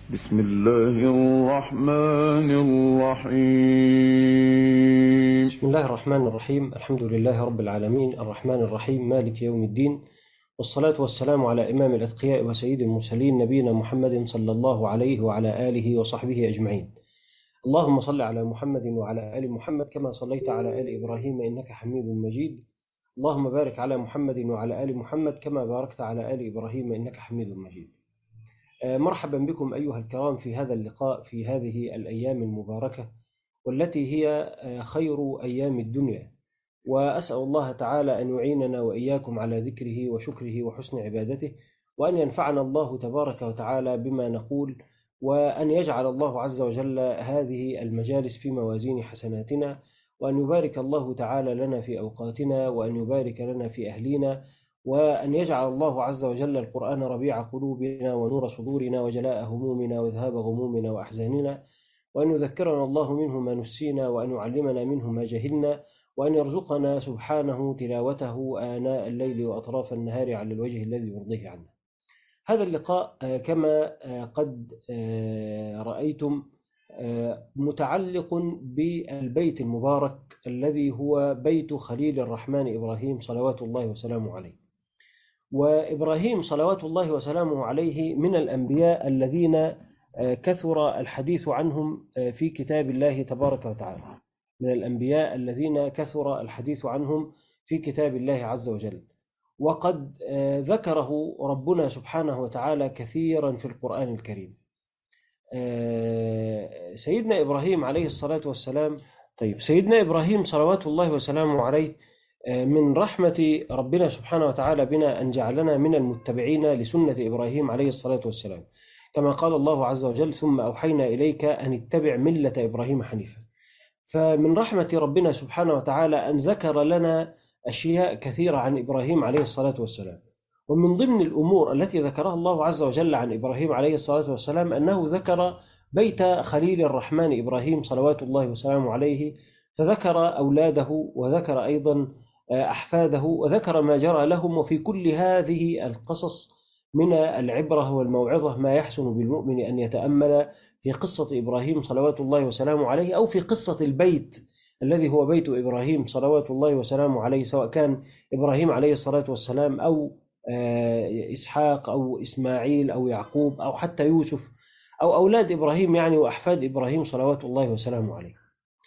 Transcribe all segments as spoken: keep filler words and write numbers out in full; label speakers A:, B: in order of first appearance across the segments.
A: بسم الله الرحمن الرحيم.
B: بسم الله الرحمن الرحيم. الحمد لله رب العالمين الرحمن الرحيم مالك يوم الدين، والصلاة والسلام على إمام الأتقياء وسيد المرسلين نبينا محمد صلى الله عليه وعلى آله وصحبه أجمعين. اللهم صل على محمد وعلى آل محمد كما صليت على آل إبراهيم إنك حميد مجيد. اللهم بارك على محمد وعلى آل محمد كما باركت على آل إبراهيم إنك حميد مجيد. مرحبا بكم أيها الكرام في هذا اللقاء في هذه الأيام المباركة والتي هي خير أيام الدنيا، وأسأل الله تعالى أن يعيننا وإياكم على ذكره وشكره وحسن عبادته، وأن ينفعنا الله تبارك وتعالى بما نقول، وأن يجعل الله عز وجل هذه المجالس في موازين حسناتنا، وأن يبارك الله تعالى لنا في أوقاتنا، وأن يبارك لنا في أهلينا، وأن يجعل الله عز وجل القرآن ربيع قلوبنا ونور صدورنا وجلاء همومنا وذهاب غمومنا وأحزاننا، وأن يذكرنا الله منه ما نسينا، وأن يعلمنا منه ما جهلنا، وأن يرزقنا سبحانه تلاوته آناء الليل وأطراف النهار على الوجه الذي يرضيه عنا. هذا اللقاء كما قد رأيتم متعلق بالبيت المبارك الذي هو بيت خليل الرحمن إبراهيم صلوات الله وسلامه عليه. وإبراهيم صلوات الله وسلامه عليه من الأنبياء الذين كثر الحديث عنهم في كتاب الله تبارك وتعالى، من الأنبياء الذين كثر الحديث عنهم في كتاب الله عز وجل، وقد ذكره ربنا سبحانه وتعالى كثيرا في القرآن الكريم. سيدنا إبراهيم عليه الصلاة والسلام طيب سيدنا إبراهيم صلوات الله وسلامه عليه من رحمة ربنا سبحانه وتعالى بنا أن جعلنا من المتبعين لسنة إبراهيم عليه الصلاة والسلام، كما قال الله عز وجل: ثم أوحينا إليك أن اتبع ملة إبراهيم حنيفا. فمن رحمة ربنا سبحانه وتعالى أن ذكر لنا أشياء كثيرة عن إبراهيم عليه الصلاة والسلام. ومن ضمن الأمور التي ذكرها الله عز وجل عن إبراهيم عليه الصلاة والسلام أنه ذكر بيت خليل الرحمن إبراهيم صلوات الله وسلامه عليه، فذكر أولاده وذكر أيضا أحفاده وذكر ما جرى لهم. وفي كل هذه القصص من العبرة والموعظة ما يحسن بالمؤمن أن يتأمل في قصة إبراهيم صلوات الله وسلامه عليه، أو في قصة البيت الذي هو بيت إبراهيم صلوات الله وسلامه عليه، سواء كان إبراهيم عليه الصلاة والسلام أو إسحاق أو إسماعيل أو يعقوب أو حتى يوسف أو أولاد إبراهيم يعني وأحفاد إبراهيم صلوات الله وسلامه عليه.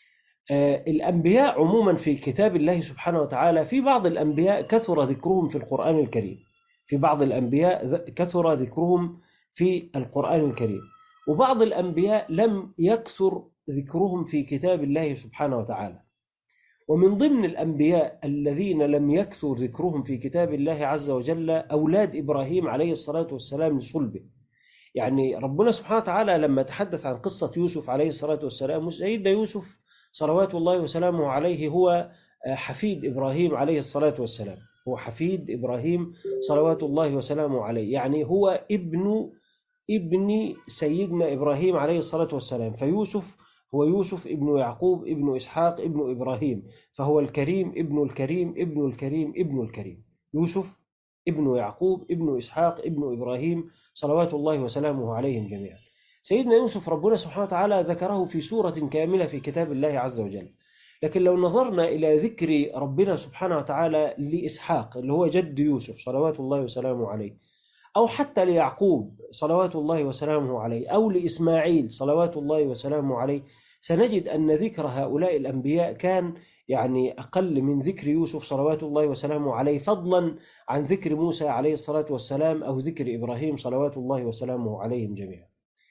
B: الأنبياء عموما في كتاب الله سبحانه وتعالى، في بعض الأنبياء كثر ذكرهم في القرآن الكريم في بعض الأنبياء كثر ذكرهم في القرآن الكريم وبعض الأنبياء لم يكثر ذكرهم في كتاب الله سبحانه وتعالى. ومن ضمن الأنبياء الذين لم يكثر ذكرهم في كتاب الله عز وجل أولاد إبراهيم عليه الصلاة والسلام لصلبه. يعني ربنا سبحانه وتعالى لما تحدث عن قصة يوسف عليه الصلاة والسلام، سيدنا يوسف صلوات الله وسلامه عليه هو حفيد إبراهيم عليه الصلاة والسلام هو حفيد إبراهيم صلوات الله وسلامه عليه، يعني هو ابن ابن سيدنا إبراهيم عليه الصلاة والسلام. فيوسف هو يوسف ابن يعقوب ابن إسحاق ابن إبراهيم، فهو الكريم ابن الكريم ابن الكريم ابن الكريم. يوسف ابن يعقوب ابن إسحاق ابن إبراهيم صلوات الله وسلامه عليهم جميعا. سيدنا يوسف ربنا سبحانه وتعالى ذكره في سورة كاملة في كتاب الله عز وجل، لكن لو نظرنا إلى ذكر ربنا سبحانه وتعالى لإسحاق اللي هو جد يوسف صلوات الله وسلامه عليه، أو حتى ليعقوب صلوات الله وسلامه عليه، أو لإسماعيل صلوات الله وسلامه عليه، سنجد أن ذكر هؤلاء الأنبياء كان يعني أقل من ذكر يوسف صلوات الله وسلامه عليه، فضلا عن ذكر موسى عليه الصلاة والسلام أو ذكر إبراهيم صلوات الله وسلامه عليهم جميعا.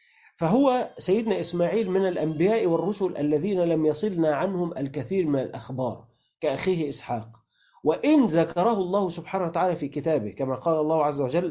B: فهو سيدنا إسماعيل من الأنبياء والرسل الذين لم يصلنا عنهم الكثير من الأخبار كأخيه إسحاق، وإن ذكره الله سبحانه وتعالى في كتابه كما قال الله عز وجل: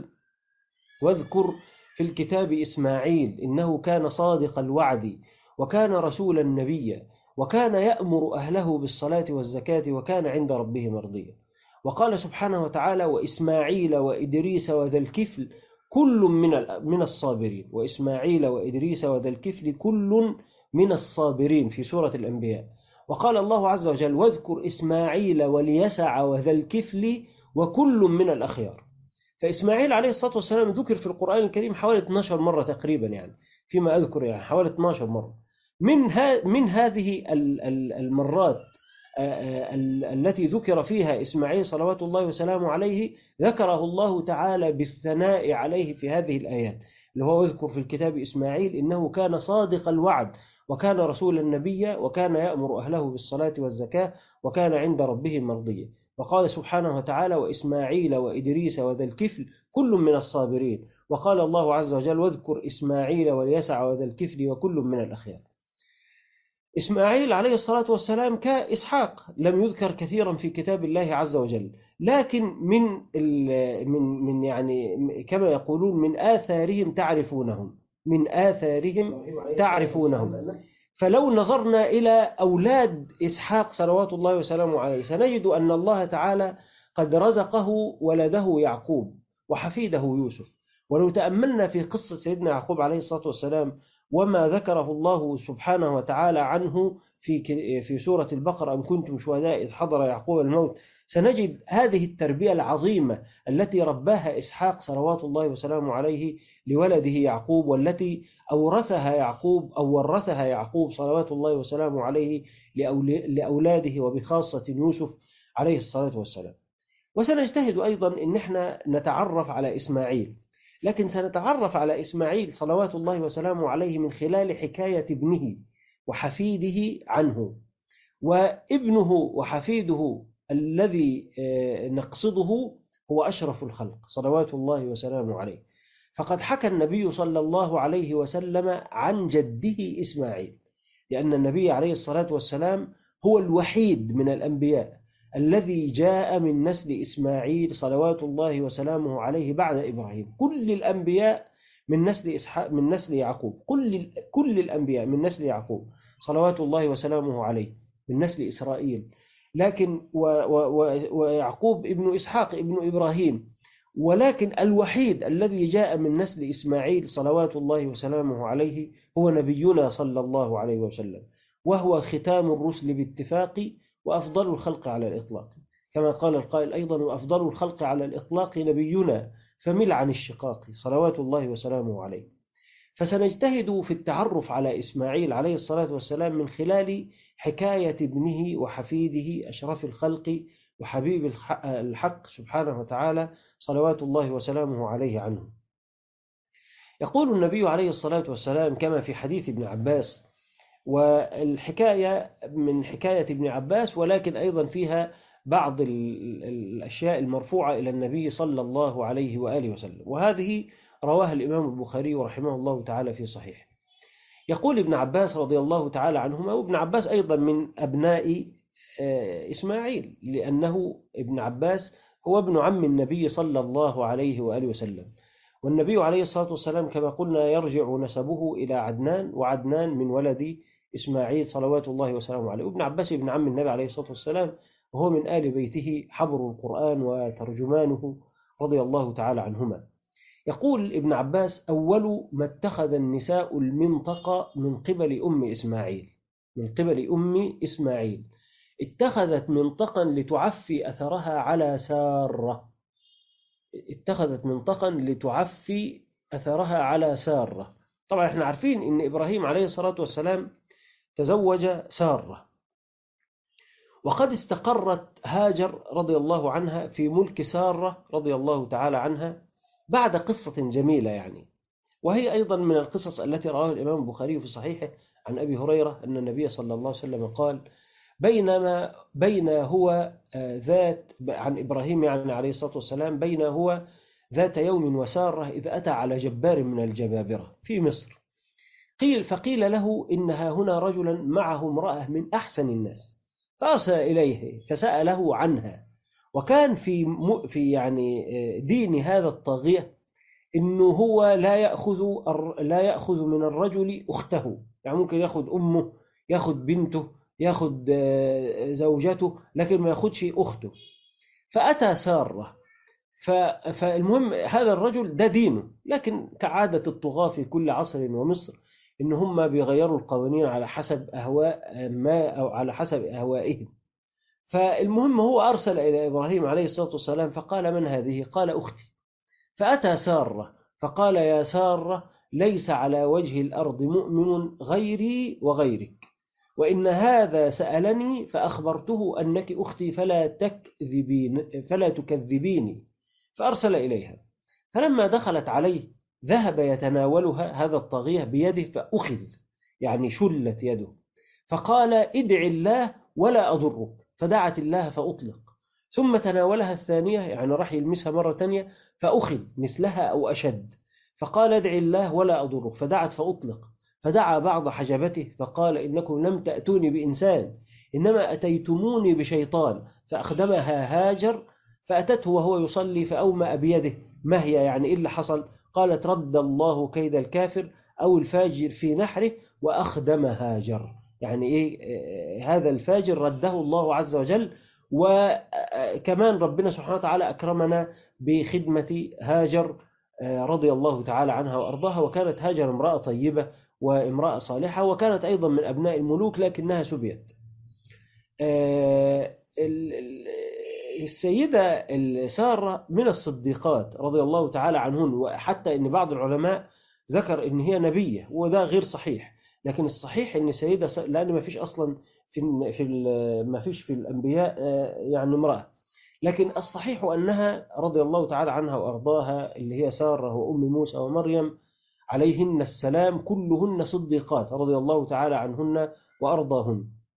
B: واذكر في الكتاب إسماعيل إنه كان صادق الوعد وكان رسولا نبيا وكان يأمر أهله بالصلاة والزكاة وكان عند ربه مرضيا. وقال سبحانه وتعالى: وإسماعيل وإدريس وذا الكفل كل من من الصابرين وإسماعيل وإدريس وذا الكفل كل من الصابرين في سورة الأنبياء. وقال الله عز وجل: واذكر إسماعيل واليسع وذا الكفل وكل من الأخيار. فإسماعيل عليه الصلاة والسلام ذكر في القرآن الكريم حوالي اثناشر مرة تقريبا، يعني فيما أذكر يعني حوالي اثناشر مرة. من ها من هذه المرات التي ذكر فيها إسماعيل صلوات الله وسلامه عليه، ذكره الله تعالى بالثناء عليه في هذه الآيات، اللي هو يذكر في الكتاب إسماعيل إنه كان صادق الوعد وكان رسولا نبيا وكان يأمر أهله بالصلاة والزكاة وكان عند ربه مرضيا. وقال سبحانه وتعالى: وإسماعيل وإدريس وذا الكفل كل من الصابرين. وقال الله عز وجل: واذكر إسماعيل واليسع وذا الكفل وكل من الأخيار. إسماعيل عليه الصلاة والسلام كإسحاق لم يذكر كثيرا في كتاب الله عز وجل، لكن من من من يعني كما يقولون من آثارهم تعرفونهم، من آثارهم تعرفونهم. فلو نظرنا إلى أولاد إسحاق صلوات الله وسلامه عليه سنجد أن الله تعالى قد رزقه ولده يعقوب وحفيده يوسف. ولو تأملنا في قصة سيدنا يعقوب عليه الصلاة والسلام وما ذكره الله سبحانه وتعالى عنه في في سورة البقرة: أم كنتم شهداء إذ حضر يعقوب الموت، سنجد هذه التربية العظيمة التي رباها إسحاق صلوات الله وسلامه عليه لولده يعقوب، والتي أورثها يعقوب أو ورثها يعقوب صلوات الله وسلامه عليه لأولاده وبخاصة يوسف عليه الصلاة والسلام. وسنجتهد أيضا أن احنا نتعرف على إسماعيل، لكن سنتعرف على إسماعيل صلوات الله وسلامه عليه من خلال حكاية ابنه وحفيده عنه. وابنه وحفيده الذي نقصده هو أشرف الخلق صلوات الله وسلامه عليه، فقد حكى النبي صلى الله عليه وسلم عن جده إسماعيل، لأن النبي عليه الصلاة والسلام هو الوحيد من الأنبياء الذي جاء من نسل إسماعيل صلوات الله وسلامه عليه بعد إبراهيم. كل الأنبياء من نسل إسحاق من نسل يعقوب، كل كل الأنبياء من نسل يعقوب صلوات الله وسلامه عليه من نسل إسرائيل، لكن و و ويعقوب ابن إسحاق ابن إبراهيم، ولكن الوحيد الذي جاء من نسل إسماعيل صلوات الله وسلامه عليه هو نبينا صلى الله عليه وسلم، وهو ختام الرسل باتفاق وأفضل الخلق على الإطلاق، كما قال القائل أيضا: وأفضل الخلق على الإطلاق نبينا فمل عن الشقاق صلوات الله وسلامه عليه. فسنجتهد في التعرف على إسماعيل عليه الصلاة والسلام من خلال حكاية ابنه وحفيده أشرف الخلق وحبيب الحق سبحانه وتعالى صلوات الله وسلامه عليه عنه. يقول النبي عليه الصلاة والسلام كما في حديث ابن عباس، والحكاية من حكاية ابن عباس ولكن أيضا فيها بعض الأشياء المرفوعة إلى النبي صلى الله عليه وآله وسلم، وهذه رواها الإمام البخاري رحمه الله تعالى في صحيح. يقول ابن عباس رضي الله تعالى عنهما، وابن عباس أيضا من أبناء إسماعيل لأنه ابن عباس هو ابن عم النبي صلى الله عليه وآله وسلم، والنبي عليه الصلاة والسلام كما قلنا يرجع نسبه إلى عدنان، وعدنان من ولد إسماعيل صلوات الله وسلامه عليه. وابن عباس ابن عم النبي عليه الصلاة والسلام وهو من آل بيته حبر القرآن وترجمانه رضي الله تعالى عنهما. يقول ابن عباس: أول ما اتخذ النساء المنطقة من قبل أم إسماعيل، من قبل أم إسماعيل اتخذت منطقا لتعفي أثرها على سارة، اتخذت منطقا لتعفي أثرها على سارة. طبعا احنا عارفين ان إبراهيم عليه الصلاة والسلام تزوج سارة، وقد استقرت هاجر رضي الله عنها في ملك سارة رضي الله تعالى عنها بعد قصة جميلة يعني، وهي أيضا من القصص التي رواها الإمام البخاري في صحيحه عن أبي هريرة أن النبي صلى الله عليه وسلم قال: بينما بين هو ذات عن إبراهيم يعني عليه الصلاة والسلام بين هو ذات يوم وسارة إذ أتى على جبار من الجبابرة في مصر، قيل فقيل له: إنها هنا رجلا معه امرأة من أحسن الناس، فأرسل إليه فسأله عنها. وكان في في يعني دين هذا الطاغية إنه هو لا يأخذ لا يأخذ من الرجل أخته، يعني ممكن يأخذ أمه، يأخذ بنته، يأخذ زوجته، لكن ما يأخذش أخته. فأتى سارة، فالمهم هذا الرجل ده دينه، لكن كعادة الطغاة في كل عصر ومصر إن هم بيغيروا القوانين على حسب أهواء ما أو على حسب أهوائهم. فالمهم هو أرسل إلى إبراهيم عليه الصلاة والسلام فقال: من هذه؟ قال: أختي. فأتى سارة فقال يا سارة ليس على وجه الأرض مؤمن غيري وغيرك، وإن هذا سألني فأخبرته أنك أختي فلا تكذبين فلا تكذبيني، فأرسل إليها. فلما دخلت عليه ذهب يتناولها هذا الطاغية بيده فأخذ، يعني شلت يده، فقال ادع الله ولا أضرك، فدعت الله فأطلق. ثم تناولها الثانية، يعني راح يلمسها مرة تانية فأخذ مثلها أو أشد، فقال ادع الله ولا أضرك، فدعت فأطلق. فدعا بعض حجبته فقال إنكم لم تأتوني بإنسان، إنما أتيتموني بشيطان، فأخدمها هاجر. فأتته وهو يصلي فأومأ بيده. ما هي يعني إيه اللي حصل؟ قالت رد الله كيد الكافر أو الفاجر في نحره وأخدم هاجر، يعني إيه هذا الفاجر رده الله عز وجل. وكمان ربنا سبحانه وتعالى أكرمنا بخدمة هاجر رضي الله تعالى عنها وأرضاها. وكانت هاجر امرأة طيبة وامرأة صالحة، وكانت أيضا من أبناء الملوك لكنها سبيت. السيدة سارة من الصديقات رضي الله تعالى عنهن، وحتى إن بعض العلماء ذكر إن هي نبية، وده غير صحيح. لكن الصحيح إن السيدة س... لأن ما فيش أصلا في في ما فيش في الأنبياء يعني امرأة، لكن الصحيح أنها رضي الله تعالى عنها وأرضاها، اللي هي سارة وأم موسى ومريم عليهن السلام، كلهن صديقات رضي الله تعالى عنهن وأرضاهن.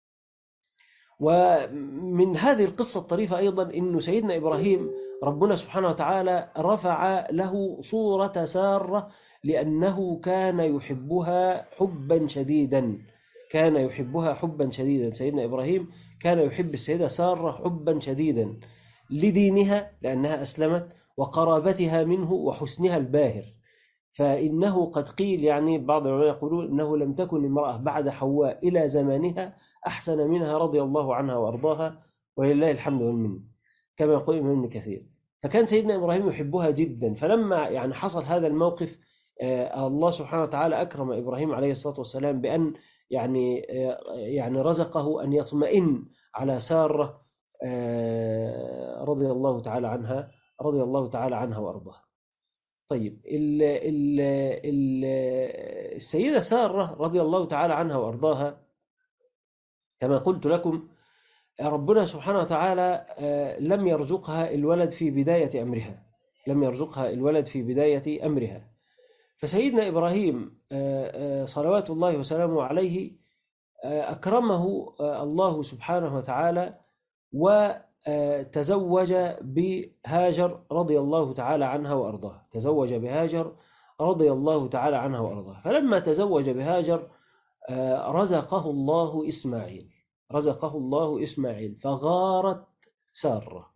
B: ومن هذه القصة الطريفة أيضا أن سيدنا إبراهيم ربنا سبحانه وتعالى رفع له صورة سارة، لأنه كان يحبها حبا شديدا كان يحبها حبا شديدا سيدنا إبراهيم كان يحب السيدة سارة حبا شديدا لدينها، لأنها أسلمت، وقرابتها منه، وحسنها الباهر. فإنه قد قيل، يعني بعض العلماء يقولون إنه لم تكن امرأة بعد حواء إلى زمانها أحسن منها رضي الله عنها وأرضاها، ولله الحمد والمنة، كما يقول ابن كثير. فكان سيدنا إبراهيم يحبها جدا. فلما يعني حصل هذا الموقف، آه الله سبحانه وتعالى أكرم إبراهيم عليه الصلاة والسلام بأن يعني آه يعني رزقه أن يطمئن على سارة آه رضي الله تعالى عنها رضي الله تعالى عنها وأرضاها. طيب ال ال ال السيدة سارة رضي الله تعالى عنها وأرضاها، كما قلت لكم ربنا سبحانه وتعالى لم يرزقها الولد في بداية أمرها لم يرزقها الولد في بداية أمرها. فسيدنا إبراهيم صلوات الله وسلامه عليه أكرمه الله سبحانه وتعالى وتزوج بهاجر رضي الله تعالى عنها وأرضاها تزوج بهاجر رضي الله تعالى عنها وأرضاها. فلما تزوج بهاجر رزقه الله إسماعيل رزقه الله إسماعيل فغارت سارة،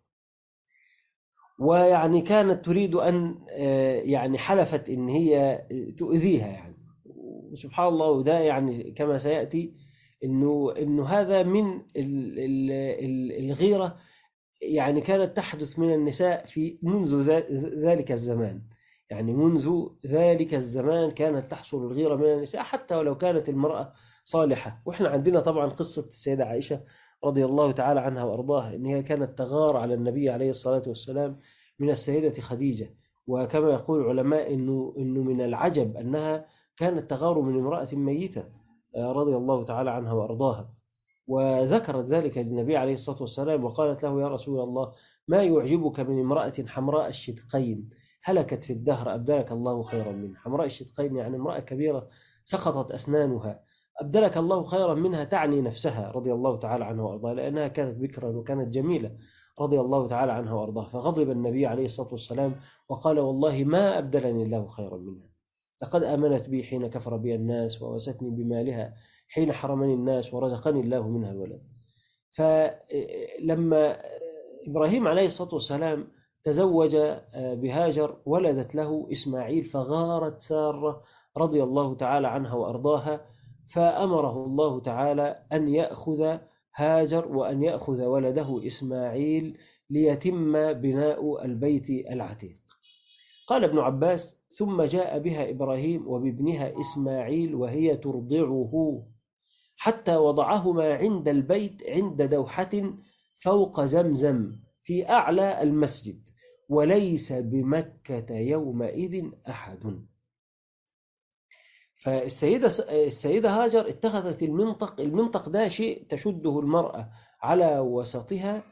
B: ويعني كانت تريد أن يعني حلفت إن هي تؤذيها يعني. وسبحان الله، وده يعني كما سيأتي إنه إنه هذا من الغيرة، يعني كانت تحدث من النساء في منذ ذلك الزمان يعني منذ ذلك الزمان كانت تحصل الغيرة من النساء، حتى ولو كانت المرأة صالحة. وإحنا عندنا طبعا قصة السيدة عائشة رضي الله تعالى عنها وأرضاها، إن هي كانت تغار على النبي عليه الصلاة والسلام من السيدة خديجة. وكما يقول العلماء إنه, إنه من العجب أنها كانت تغار من امرأة ميتة رضي الله تعالى عنها وأرضاها. وذكرت ذلك للنبي عليه الصلاة والسلام وقالت له يا رسول الله ما يعجبك من امرأة حمراء الشدقين هلكت في الدهر أبدلك الله خيرا منها. حمراء الشدقين يعني امرأة كبيرة سقطت أسنانها، أبدلك الله خيرا منها، تعني نفسها رضي الله تعالى عنها وأرضاها، لأنها كانت بكرا وكانت جميلة رضي الله تعالى عنها وأرضاها. فغضب النبي عليه الصلاة والسلام وقال والله ما أبدلني الله خيرا منها، لقد آمنت بي حين كفر بي الناس ووستني بمالها حين حرمني الناس ورزقني الله منها الولد. فلما إبراهيم عليه الصلاة والسلام تزوج بهاجر ولدت له إسماعيل فغارت سارة رضي الله تعالى عنها وأرضاها، فأمره الله تعالى أن يأخذ هاجر وأن يأخذ ولده إسماعيل ليتم بناء البيت العتيق. قال ابن عباس ثم جاء بها إبراهيم وبابنها إسماعيل وهي ترضعه حتى وضعهما عند البيت عند دوحة فوق زمزم في أعلى المسجد، وليس بمكة يومئذ أحد. فالسيدة السيدة هاجر اتخذت المنطق المنطق ده شيء تشده المرأة على وسطها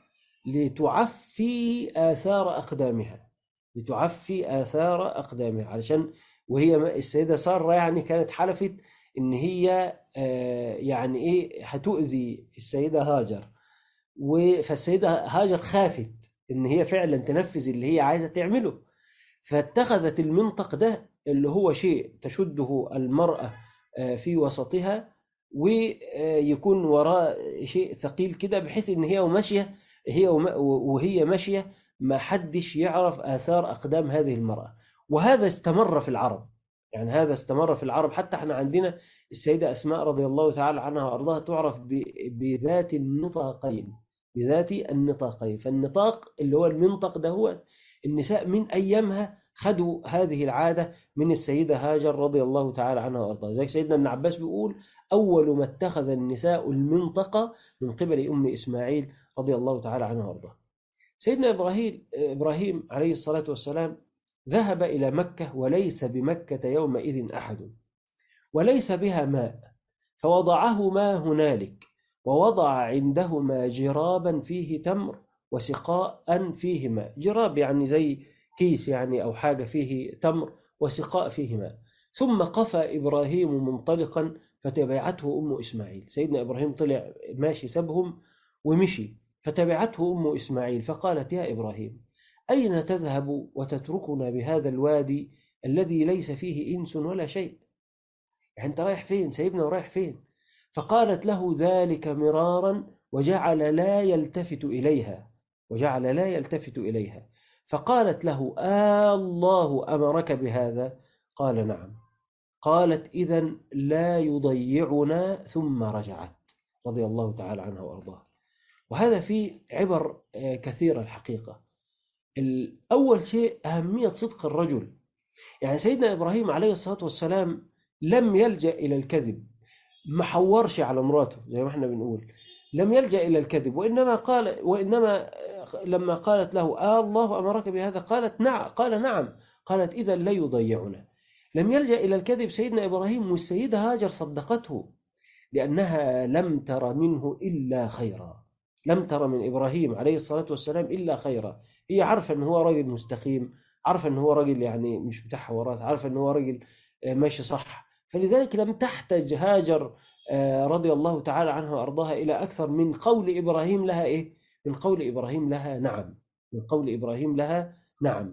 B: لتعفي آثار أقدامها لتعفي آثار أقدامها علشان وهي السيدة سارة يعني كانت حلفت إن هي يعني إيه هتؤذي السيدة هاجر، فالسيدة هاجر خافت إن هي فعلا تنفذ اللي هي عايزة تعمله، فاتخذت المنطق ده اللي هو شيء تشده المرأة في وسطها ويكون وراء شيء ثقيل كده بحيث إن هي وماشية هي وهي ماشية ما حدش يعرف آثار أقدام هذه المرأة. وهذا استمر في العرب، يعني هذا استمر في العرب حتى احنا عندنا السيدة أسماء رضي الله تعالى عنها وأرضاها تعرف بذات النطاقين بذات النطاقين فالنطاق اللي هو المنطق ده هو النساء من أيامها خدوا هذه العادة من السيدة هاجر رضي الله تعالى عنها وأرضاها. زي سيدنا ابن عباس بيقول أول ما اتخذ النساء المنطقة من قبل أم إسماعيل رضي الله تعالى عنها وأرضاها. سيدنا إبراهيم إبراهيم عليه الصلاة والسلام ذهب إلى مكة وليس بمكة يومئذ أحد وليس بها ماء، فوضعهما هنالك ووضع عندهما جرابا فيه تمر وسقاء فيه ماء. جراب يعني زي كيس يعني أو حاجة فيه تمر وسقاء فيه ماء. ثم قفى إبراهيم منطلقا فتبعته أم إسماعيل. سيدنا إبراهيم طلع ماشي سبهم ومشي، فتبعته أم إسماعيل فقالت يا إبراهيم أين تذهب وتتركنا بهذا الوادي الذي ليس فيه إنس ولا شيء؟ يعني أنت رايح فين؟ سيبنا ورايح فين؟ فقالت له ذلك مرارا وجعل لا يلتفت إليها وجعل لا يلتفت إليها فقالت له آه الله أمرك بهذا؟ قال نعم. قالت إذن لا يضيعنا. ثم رجعت رضي الله تعالى عنها وأرضاها. وهذا فيه عبر كثيرة الحقيقة. الأول شيء أهمية صدق الرجل. يعني سيدنا إبراهيم عليه الصلاة والسلام لم يلجأ إلى الكذب، ما حورش على مراته زي ما احنا بنقول، لم يلجأ إلى الكذب، وإنما قال وإنما لما قالت له آه الله أمرك بهذا؟ قالت نعم. قال نعم. قالت إذا لا يضيعنا. لم يلجأ إلى الكذب سيدنا إبراهيم، والسيدة هاجر صدقته لأنها لم تر منه إلا خيرا، لم تر من إبراهيم عليه الصلاة والسلام إلا خيرا. هي عارفة أنه هو راجل مستقيم، عارفة أنه هو راجل يعني مش بتاع حوارات، عارفة أنه هو راجل ماشي صح، فلذلك لم تحتج هاجر رضي الله تعالى عنها وأرضاها إلى أكثر من قول إبراهيم لها إيه؟ من قول إبراهيم لها نعم، من قول إبراهيم لها نعم.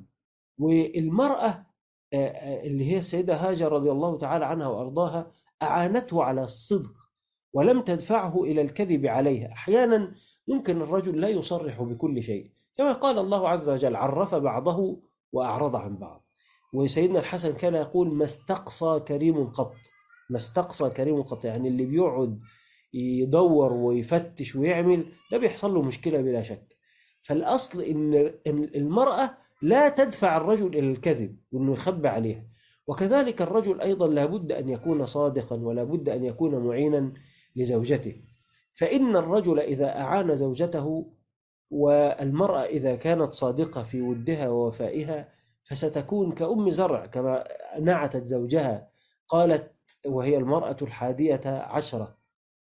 B: والمرأة اللي هي السيدة هاجر رضي الله تعالى عنها وأرضاها أعانته على الصدق ولم تدفعه إلى الكذب عليها. أحيانا ممكن الرجل لا يصرح بكل شيء، كما قال الله عز وجل عرف بعضه وأعرض عن بعض. وسيدنا الحسن كان يقول ما استقصى كريم قط، ما استقصى كريم قط، يعني اللي بيقعد يدور ويفتش ويعمل ده بيحصل له مشكلة بلا شك. فالأصل إن المرأة لا تدفع الرجل إلى الكذب وإنه يخبى عليها، وكذلك الرجل أيضا لابد أن يكون صادقا ولا بد أن يكون معينا لزوجته. فإن الرجل إذا أعان زوجته والمرأة إذا كانت صادقة في ودها ووفائها فستكون كأم زرع كما نعتت زوجها. قالت وهي المرأة الحادية عشرة،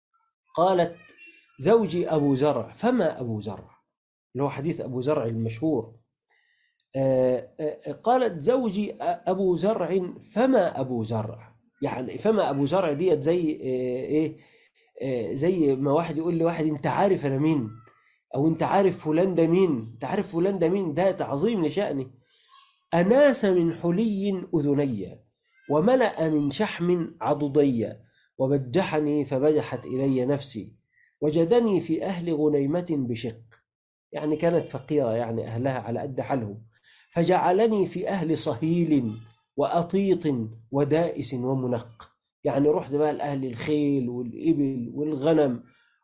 B: قالت زوجي أبو زرع فما أبو زرع، اللي هو حديث أبو زرع المشهور. قالت زوجي أبو زرع فما أبو زرع، يعني فما أبو زرع ديت زي إيه؟ زي ما واحد يقول لواحد أنت عارف أنا مين، أو أنت عارف فلان ده مين، أنت عارف فلان ده مين، ده تعظيم لشأني. أناس من حلي أذني وملأ من شحم عضدي وبجحني فبجحت إلي نفسي وجدني في أهل غنيمة بشق، يعني كانت فقيرة يعني أهلها على قد حالهم، فجعلني في أهل صهيل وأطيط ودائس ومنق، يعني رحت بقى لأهل الخيل والإبل والغنم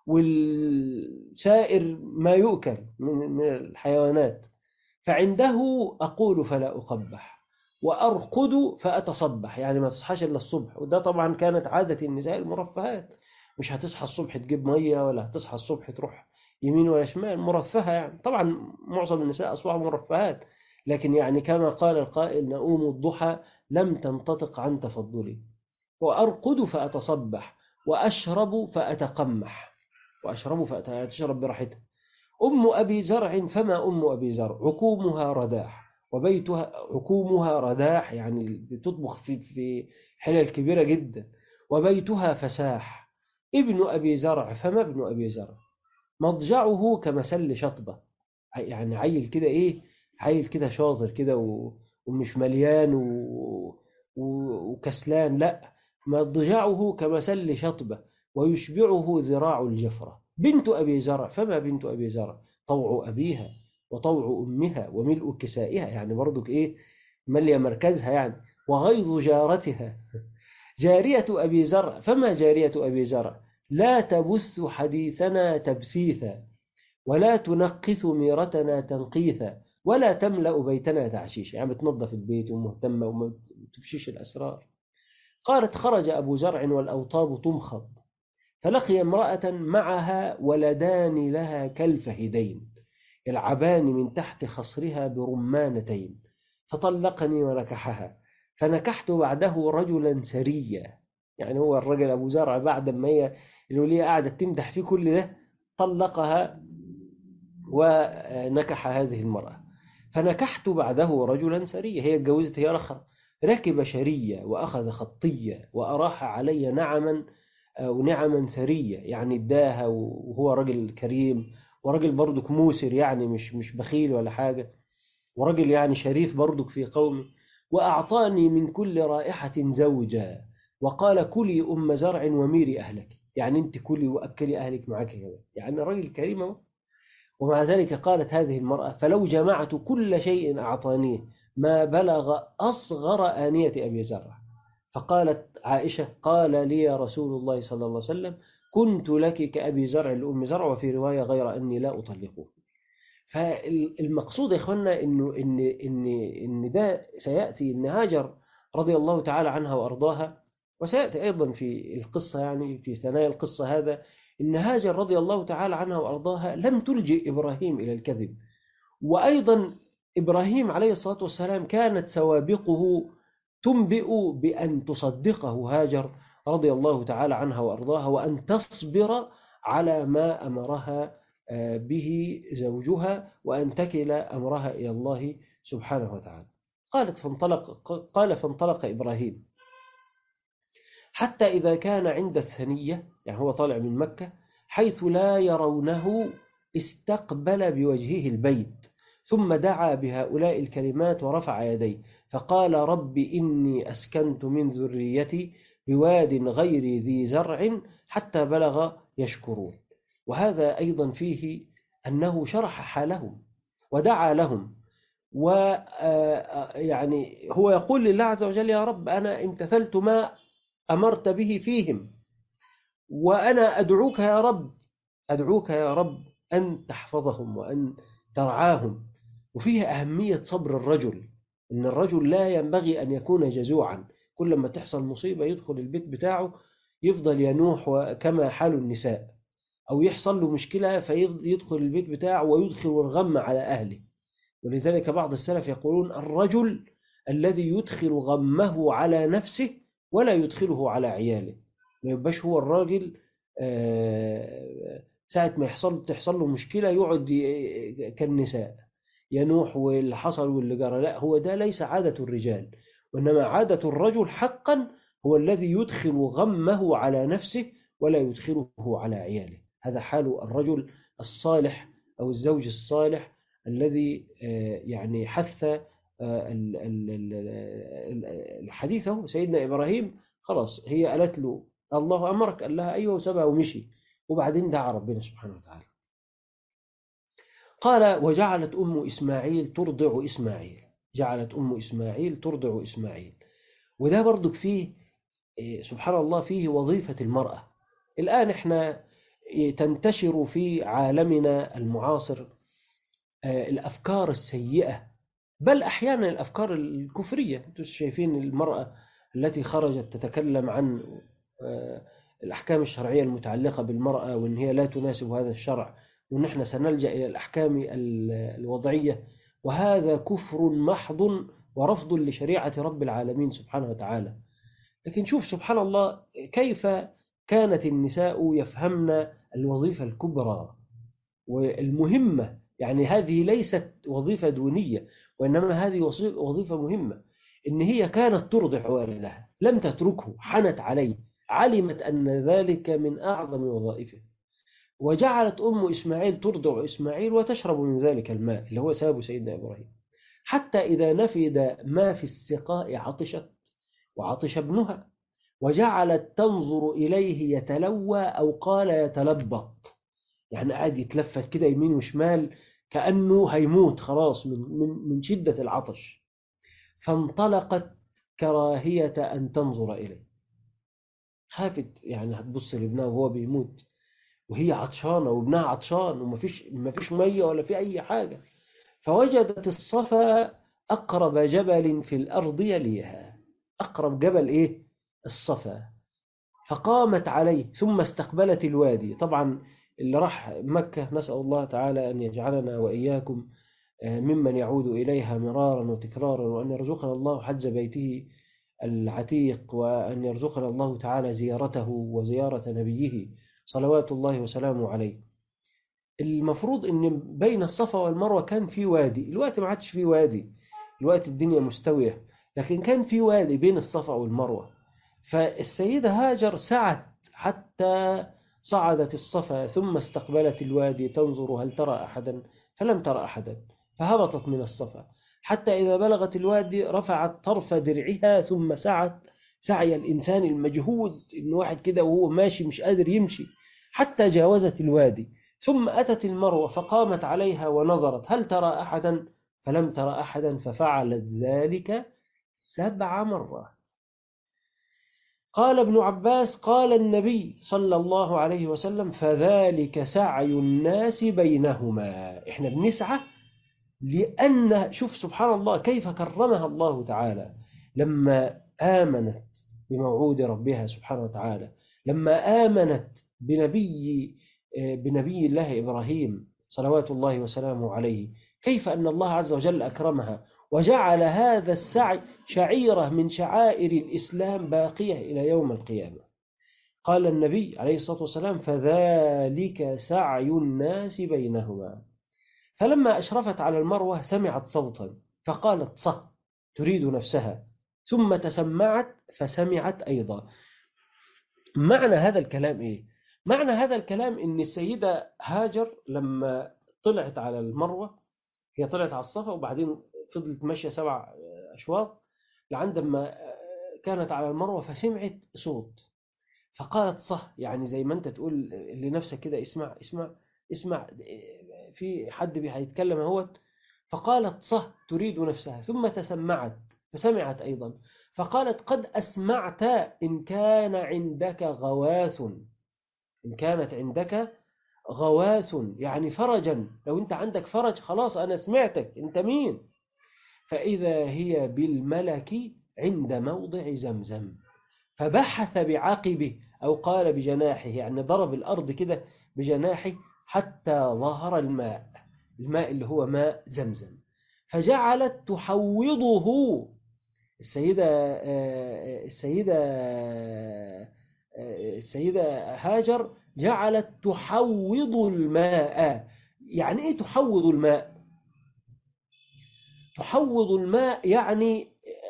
B: والسائر ما يؤكل من الحيوانات، فعنده أقول فلا أقبح وأرقد فأتصبح، يعني ما تصحاش إلا الصبح. وده طبعا كانت عادة النساء المرفهات، مش هتصحى الصبح تجيب مية ولا هتصحى الصبح تروح يمين ولا شمال، مرفهة يعني. طبعا معظم النساء أصبحوا مرفهات، لكن يعني كما قال القائل: نؤوم الضحى لم تنتطق عن تفضلي، وأرقد فأتصبح، وأشرب فأتقمح. وأشرب فأتشرب براحتها. أم أبي زرع فما أم أبي زرع، عكومها رداح وبيتها عكومها رداح، يعني بتطبخ في في حلل كبيرة جدا. وبيتها فساح. ابن أبي زرع فما ابن أبي زرع، مضجعه كمسل شطبة. يعني عيل كده إيه، عيل كده شاطر كده و... ومش مليان و... و... وكسلان، لا، مضجعه كمسل شطبة، ويشبعه ذراع الجفرة. بنت أبي زرع فما بنت أبي زرع، طوع أبيها وطوع أمها وملء كسائها، يعني برضك إيه، مليا مركزها يعني. وغيظ جارتها. جارية أبي زرع فما جارية أبي زرع، لا تبث حديثنا تبثيثا، ولا تنقث ميرتنا تنقيثا، ولا تملأ بيتنا تعشيشا، يعني بتنظف البيت ومهتمة وما تفشيش الأسرار. قالت: خرج أبو زرع والأوطاب تمخض، فلقي امرأة معها ولدان لها كالفهدين يلعبان من تحت خصرها برمانتين، فطلقني ونكحها، فنكحت بعده رجلا سريا. يعني هو الرجل أبو زرع بعد ما هي الولية قاعدة تمدح فيه كل ده، طلقها ونكح هذه المرأة. فنكحت بعده رجلا سريا، هي اتجوزت هي رخر. ركب شرية وأخذ خطية وأراح علي نعما ونعما ثرية، يعني اداها، وهو رجل كريم ورجل برضك موسر، يعني مش مش بخيل ولا حاجة، ورجل يعني شريف برضك في قومه. وأعطاني من كل رائحة زوجا، وقال: كلي أم زرع وميري أهلك، يعني أنت كلي وأكلي أهلك معك كمان، يعني راجل كريم. ومع ذلك قالت هذه المرأة: فلو جمعت كل شيء أعطانيه ما بلغ أصغر آنية أبي زرع. فقالت عائشة: قال لي رسول الله صلى الله عليه وسلم: كنت لك كأبي زرع لأم زرع، وفي رواية غير أني لا أطلقه. فالمقصود يا إخوانا إنه إن إن إن ده سيأتي، إن هاجر رضي الله تعالى عنها وأرضاها، وسيأتي أيضا في القصة، يعني في ثنايا القصة هذا، إن هاجر رضي الله تعالى عنها وأرضاها لم تلجئ إبراهيم إلى الكذب. وأيضا إبراهيم عليه الصلاة والسلام كانت سوابقه تنبئ بأن تصدقه هاجر رضي الله تعالى عنها وأرضاها، وأن تصبر على ما أمرها به زوجها، وأن تكل أمرها إلى الله سبحانه وتعالى. قالت فانطلق قال فانطلق إبراهيم حتى إذا كان عند الثنية، يعني هو طالع من مكة، حيث لا يرونه، استقبل بوجهه البيت، ثم دعا بهؤلاء الكلمات ورفع يديه، فقال: رب إني أسكنت من ذريتي بواد غير ذي زرع حتى بلغ يشكرون. وهذا أيضا فيه أنه شرح حالهم ودعا لهم، ويعني هو يقول لله عز وجل: يا رب أنا امتثلت ما أمرت به فيهم، وأنا أدعوك يا رب أدعوك يا رب أن تحفظهم وأن ترعاهم. وفيه أهمية صبر الرجل، إن الرجل لا ينبغي أن يكون جزوعا، كل ما تحصل مصيبة يدخل البيت بتاعه يفضل ينوح كما حال النساء، أو يحصل له مشكلة فيدخل البيت بتاعه ويدخل الغم على أهله. ولذلك بعض السلف يقولون: الرجل الذي يدخل غمه على نفسه ولا يدخله على عياله. ما يبقاش هو الراجل ساعة ما يحصل تحصل له مشكلة يقعد كالنساء ينوح واللي حصل واللي جرى، لا، هو ده ليس عادة الرجال، وإنما عادة الرجل حقا هو الذي يدخل غمه على نفسه ولا يدخله على عياله. هذا حال الرجل الصالح أو الزوج الصالح الذي يعني حث الحديث. سيدنا إبراهيم خلاص هي قالت له: الله أمرك؟ قال لها: أيوه، وسبها ومشي، وبعدين دعا ربنا سبحانه وتعالى. قال: وجعلت أم إسماعيل ترضع إسماعيل جعلت أم إسماعيل ترضع إسماعيل. وده برضك فيه سبحان الله فيه وظيفة المرأة. الآن إحنا تنتشر في عالمنا المعاصر الأفكار السيئة، بل أحيانا الأفكار الكفرية. أنتم شايفين المرأة التي خرجت تتكلم عن الأحكام الشرعية المتعلقة بالمرأة، وأن هي لا تناسب هذا الشرع، وأن احنا سنلجأ إلى الأحكام الوضعية وهذا كفر محض ورفض لشريعة رب العالمين سبحانه وتعالى. لكن شوف سبحان الله كيف كانت النساء يفهمن الوظيفة الكبرى والمهمة. يعني هذه ليست وظيفة دونية، وإنما هذه وظيفة مهمة. إن هي كانت ترضع والدها، لم تتركه، حنت عليه، علمت أن ذلك من أعظم وظائفه، وجعلت أم إسماعيل ترضع إسماعيل وتشرب من ذلك الماء اللي هو ساب سيدنا إبراهيم، حتى إذا نفد ما في السقاء عطشت وعطش ابنها، وجعلت تنظر إليه يتلوى أو قال يتلبط، يعني قاعد يتلفت كده يمين وشمال كأنه هيموت خلاص من, من, من شدة العطش. فانطلقت كراهية أن تنظر إليه، خافت يعني هتبص لابنها وهو بيموت وهي عطشانة وابنها عطشان ومفيش مفيش مية ولا في أي حاجة. فوجدت الصفا أقرب جبل في الأرض يليها، أقرب جبل إيه؟ الصفا. فقامت عليه ثم استقبلت الوادي. طبعا اللي راح مكة نسأل الله تعالى أن يجعلنا وإياكم ممن يعود إليها مرارا وتكرارا، وأن يرزقنا الله حج بيته العتيق، وأن يرزقنا الله تعالى زيارته وزيارة نبيه صلوات الله وسلامه عليه. المفروض أن بين الصفا والمروة كان في وادي، الوقت ما عادش في وادي، الوقت الدنيا مستوية، لكن كان في وادي بين الصفا والمروة. فالسيدة هاجر سعت حتى صعدت الصفا ثم استقبلت الوادي تنظر هل ترى أحدا، فلم ترى أحدا، فهبطت من الصفا حتى إذا بلغت الوادي رفعت طرف درعها ثم سعت سعي الإنسان المجهود، إن واحد كده وهو ماشي مش قادر يمشي، حتى جاوزت الوادي ثم أتت المروة فقامت عليها ونظرت هل ترى أحدا، فلم ترى أحدا، ففعلت ذلك سبع مرات. قال ابن عباس قال النبي صلى الله عليه وسلم فذلك سعي الناس بينهما. احنا بنسعى لأن شوف سبحان الله كيف كرمها الله تعالى لما آمنت بموعود ربها سبحانه وتعالى، لما آمنت بنبي بنبي الله إبراهيم صلوات الله وسلامه عليه، كيف أن الله عز وجل أكرمها وجعل هذا السعي شعيرة من شعائر الإسلام باقية إلى يوم القيامة. قال النبي عليه الصلاة والسلام فذلك سعي الناس بينهما. فلما أشرفت على المروة سمعت صوتا فقالت صه تريد نفسها، ثم تسمعت فسمعت أيضا. معنى هذا الكلام إيه؟ معنى هذا الكلام إن السيدة هاجر لما طلعت على المروة، هي طلعت على الصفا وبعدين فضلت ماشية سبع أشواط لعندما كانت على المروة فسمعت صوت فقالت صح، يعني زي ما أنت تقول لنفسك كده اسمع اسمع اسمع في حد هيتكلم اهوت. فقالت صح تريد نفسها ثم تسمعت فسمعت أيضا فقالت قد أسمعت إن كان عندك غواث، إن كانت عندك غواث يعني فرجا، لو أنت عندك فرج خلاص أنا سمعتك أنت مين. فإذا هي بالملك عند موضع زمزم فبحث بعقبه أو قال بجناحه، يعني ضرب الأرض كده بجناحه حتى ظهر الماء، الماء اللي هو ماء زمزم، فجعلت تحوضه. السيدة السيدة السيدة هاجر جعلت تحوض الماء. يعني إيه تحوض الماء؟ تحوض الماء يعني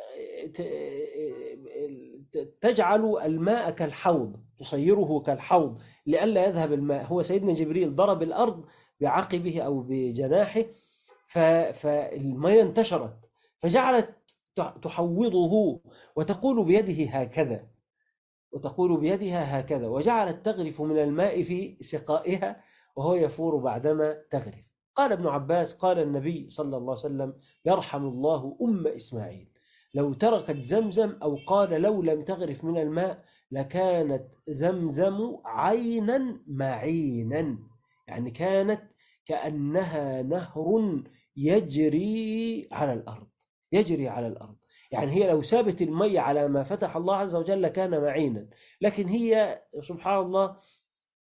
B: تجعل الماء كالحوض، تصيره كالحوض لئلا يذهب الماء. هو سيدنا جبريل ضرب الأرض بعقبه أو بجناحه فالماء انتشرت، فجعلت تحوضه وتقول بيده هكذا وتقول بيدها هكذا، وجعلت تغرف من الماء في سقائها وهو يفور بعدما تغرف. قال ابن عباس قال النبي صلى الله عليه وسلم يرحم الله أم إسماعيل لو تركت زمزم، أو قال لو لم تغرف من الماء لكانت زمزم عينا معينا، يعني كانت كأنها نهر يجري على الأرض، يجري على الأرض. يعني هي لو سابت المي على ما فتح الله عز وجل كان معينا، لكن هي سبحان الله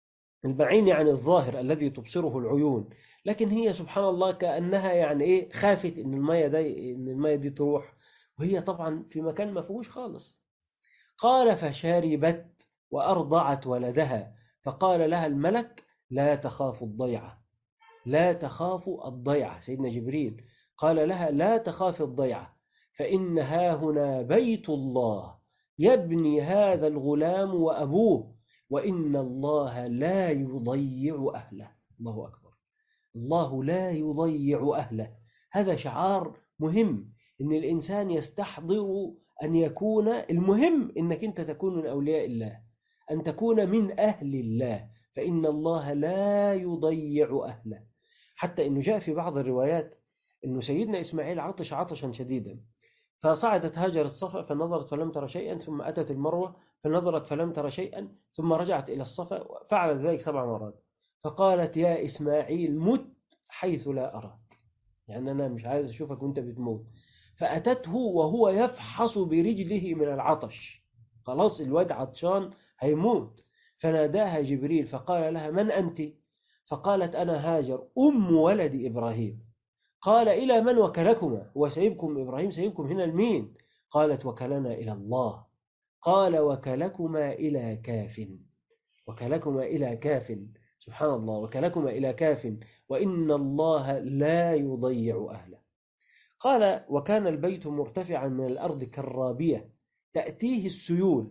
B: المعين يعني الظاهر الذي تبصره العيون، لكن هي سبحان الله كأنها يعني إيه خافت إن المية دي إن المية دي تروح، وهي طبعا في مكان ما فيهوش خالص. قال فشربت وأرضعت ولدها، فقال لها الملك لا تخاف الضيعة، لا تخاف الضيعة. سيدنا جبريل قال لها لا تخاف الضيعة، فإن ها هنا بيت الله يبني هذا الغلام وأبوه، وإن الله لا يضيع أهله. الله أكبر. الله لا يضيع أهله. هذا شعار مهم، إن الإنسان يستحضر أن يكون، المهم إنك أنت تكون من أولياء الله، أن تكون من أهل الله، فإن الله لا يضيع أهله. حتى إنه جاء في بعض الروايات إنه سيدنا إسماعيل عطش عطشا شديدا، فصعدت هاجر الصفا فنظرت فلم ترى شيئا، ثم أتت المروة فنظرت فلم ترى شيئا، ثم رجعت إلى الصفا فعلت ذلك سبع مرات، فقالت يا إسماعيل مت حيث لا أراك، يعني أنا مش عايز أشوفك وأنت بتموت. فأتته وهو يفحص برجله من العطش، خلاص الواد عطشان هيموت. فناداها جبريل فقال لها من أنت؟ فقالت أنا هاجر أم ولد إبراهيم. قال إلى من وكلكما؟ وسيبكم إبراهيم سيبكم هنا المين؟ قالت وكلنا إلى الله. قال وكلكما إلى كاف، وكلكما إلى كاف، سبحان الله، وكلكما إلى كاف، وإن الله لا يضيع أهله. قال وكان البيت مرتفعا من الأرض كالرابية تأتيه السيول